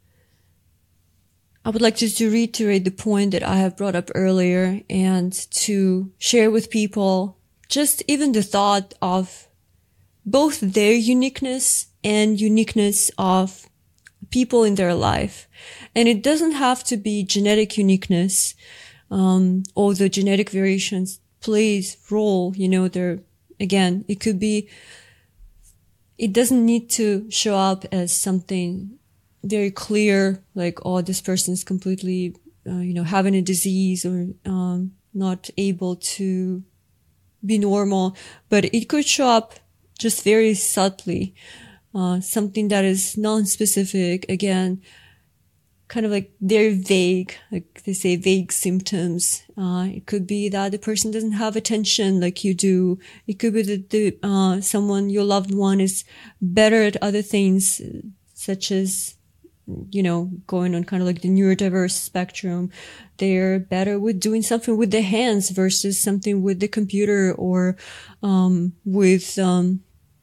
reiterate the point that I have brought up earlier, and to share with people just even the thought of both their uniqueness and uniqueness of people in their life. And it doesn't have to be genetic uniqueness, although genetic variations plays role, again, it doesn't need to show up as something very clear, like, oh, this person is completely, having a disease or not able to be normal, but it could show up just very subtly, something that is non-specific, again, kind of like very vague, like they say vague symptoms. It could be that the person doesn't have attention like you do. It could be that someone, your loved one, is better at other things, such as, going on kind of like the neurodiverse spectrum. They're better with doing something with their hands versus something with the computer or with some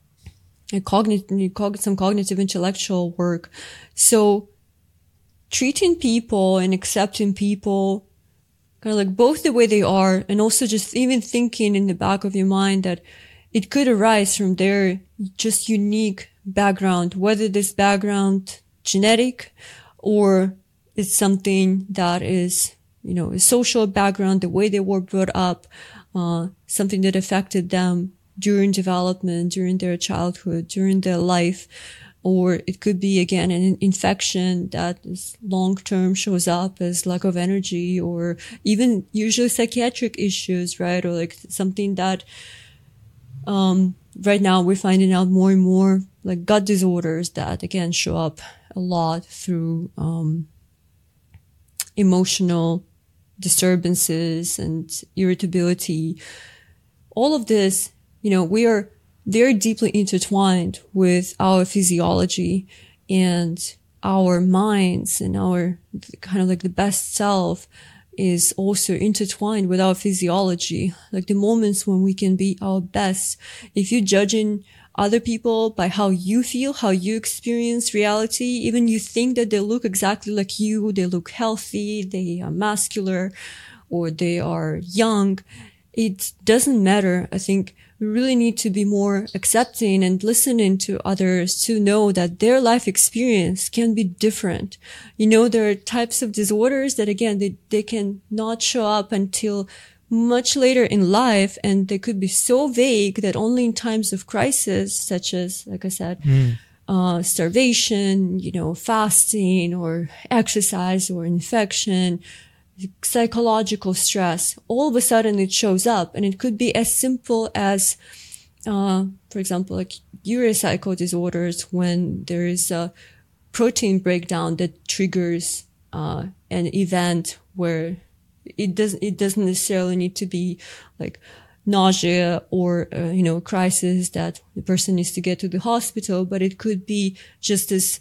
cognitive intellectual work. So treating people and accepting people kind of like both the way they are, and also just even thinking in the back of your mind that it could arise from their just unique background, whether this background genetic or it's something that is, a social background, the way they were brought up, something that affected them during development, during their childhood, during their life. Or it could be, again, an infection that is long-term, shows up as lack of energy, or even usually psychiatric issues, right? Or like something that, right now we're finding out more and more, like gut disorders that, again, show up a lot through, emotional disturbances and irritability. All of this, we are very deeply intertwined with our physiology and our minds, and our kind of like the best self is also intertwined with our physiology. Like the moments when we can be our best. If you're judging other people by how you feel, how you experience reality, even you think that they look exactly like you, they look healthy, they are muscular, or they are young, it doesn't matter. I think we really need to be more accepting and listening to others to know that their life experience can be different. There are types of disorders that, again, they can not show up until much later in life, and they could be so vague that only in times of crisis, such as, like I said, starvation, fasting or exercise or infection, psychological stress, all of a sudden it shows up. And it could be as simple as, for example, like urea cycle disorders, when there is a protein breakdown that triggers an event where it doesn't necessarily need to be like nausea or, crisis that the person needs to get to the hospital, but it could be just this,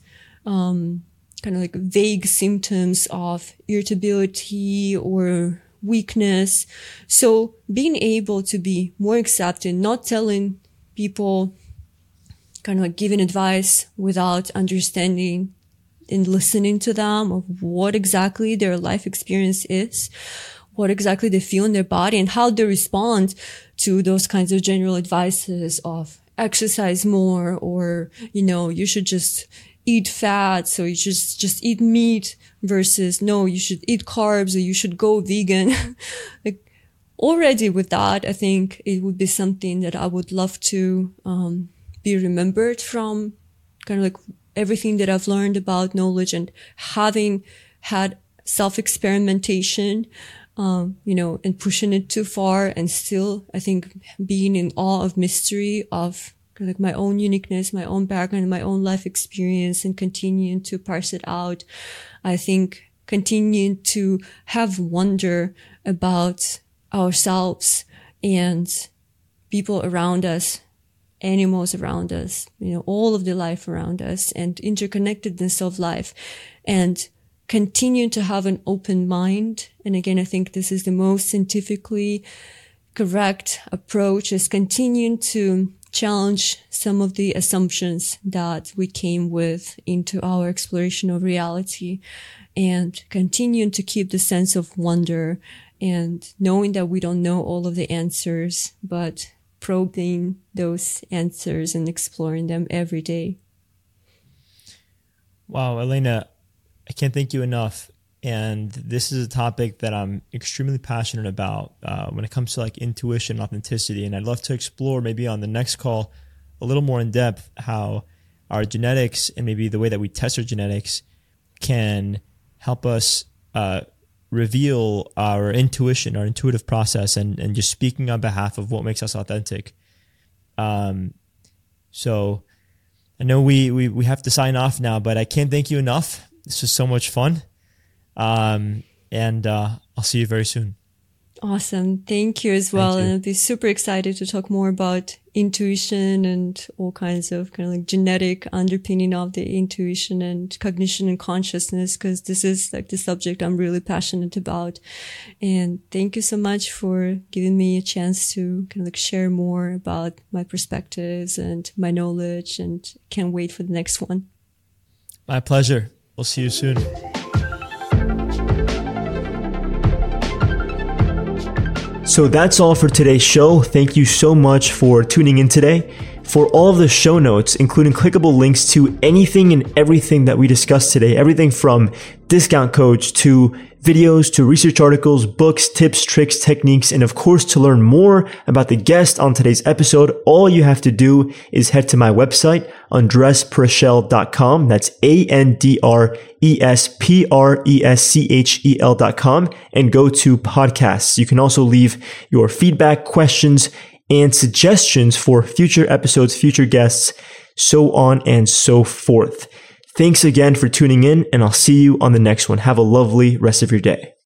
kind of like vague symptoms of irritability or weakness. So being able to be more accepting, not telling people, kind of like giving advice without understanding and listening to them of what exactly their life experience is, what exactly they feel in their body, and how they respond to those kinds of general advices of exercise more, or, you should just eat fat, so you should just eat meat, versus no, you should eat carbs, or you should go vegan. Like already with that, I think it would be something that I would love to be remembered from kind of like everything that I've learned about knowledge, and having had self-experimentation, and pushing it too far, and still, I think, being in awe of mystery of kind of like my own uniqueness, my own background, my own life experience, and continuing to parse it out. I think continuing to have wonder about ourselves and people around us, animals around us, all of the life around us, and interconnectedness of life, and continue to have an open mind. And again, I think this is the most scientifically correct approach, is continuing to challenge some of the assumptions that we came with into our exploration of reality, and continuing to keep the sense of wonder, and knowing that we don't know all of the answers, but probing those answers and exploring them every day. Wow, Elena, I can't thank you enough. And this is a topic that I'm extremely passionate about when it comes to like intuition, authenticity. And I'd love to explore maybe on the next call a little more in depth how our genetics, and maybe the way that we test our genetics, can help us reveal our intuition, our intuitive process, and just speaking on behalf of what makes us authentic. So I know we have to sign off now, but I can't thank you enough. This was so much fun. And I'll see you very soon. Awesome. Thank you as well. And I'll be super excited to talk more about intuition and all kinds of kind of like genetic underpinning of the intuition and cognition and consciousness, because this is like the subject I'm really passionate about. And thank you so much for giving me a chance to kind of like share more about my perspectives and my knowledge, and can't wait for the next one. My pleasure. We'll see you soon. So that's all for today's show. Thank you so much for tuning in today. For all of the show notes, including clickable links to anything and everything that we discussed today, everything from discount codes to videos to research articles, books, tips, tricks, techniques, and of course, to learn more about the guest on today's episode, all you have to do is head to my website, andrespreschel.com. That's ANDRESPRESCHEL.com, and go to podcasts. You can also leave your feedback, questions, and suggestions for future episodes, future guests, so on and so forth. Thanks again for tuning in, and I'll see you on the next one. Have a lovely rest of your day.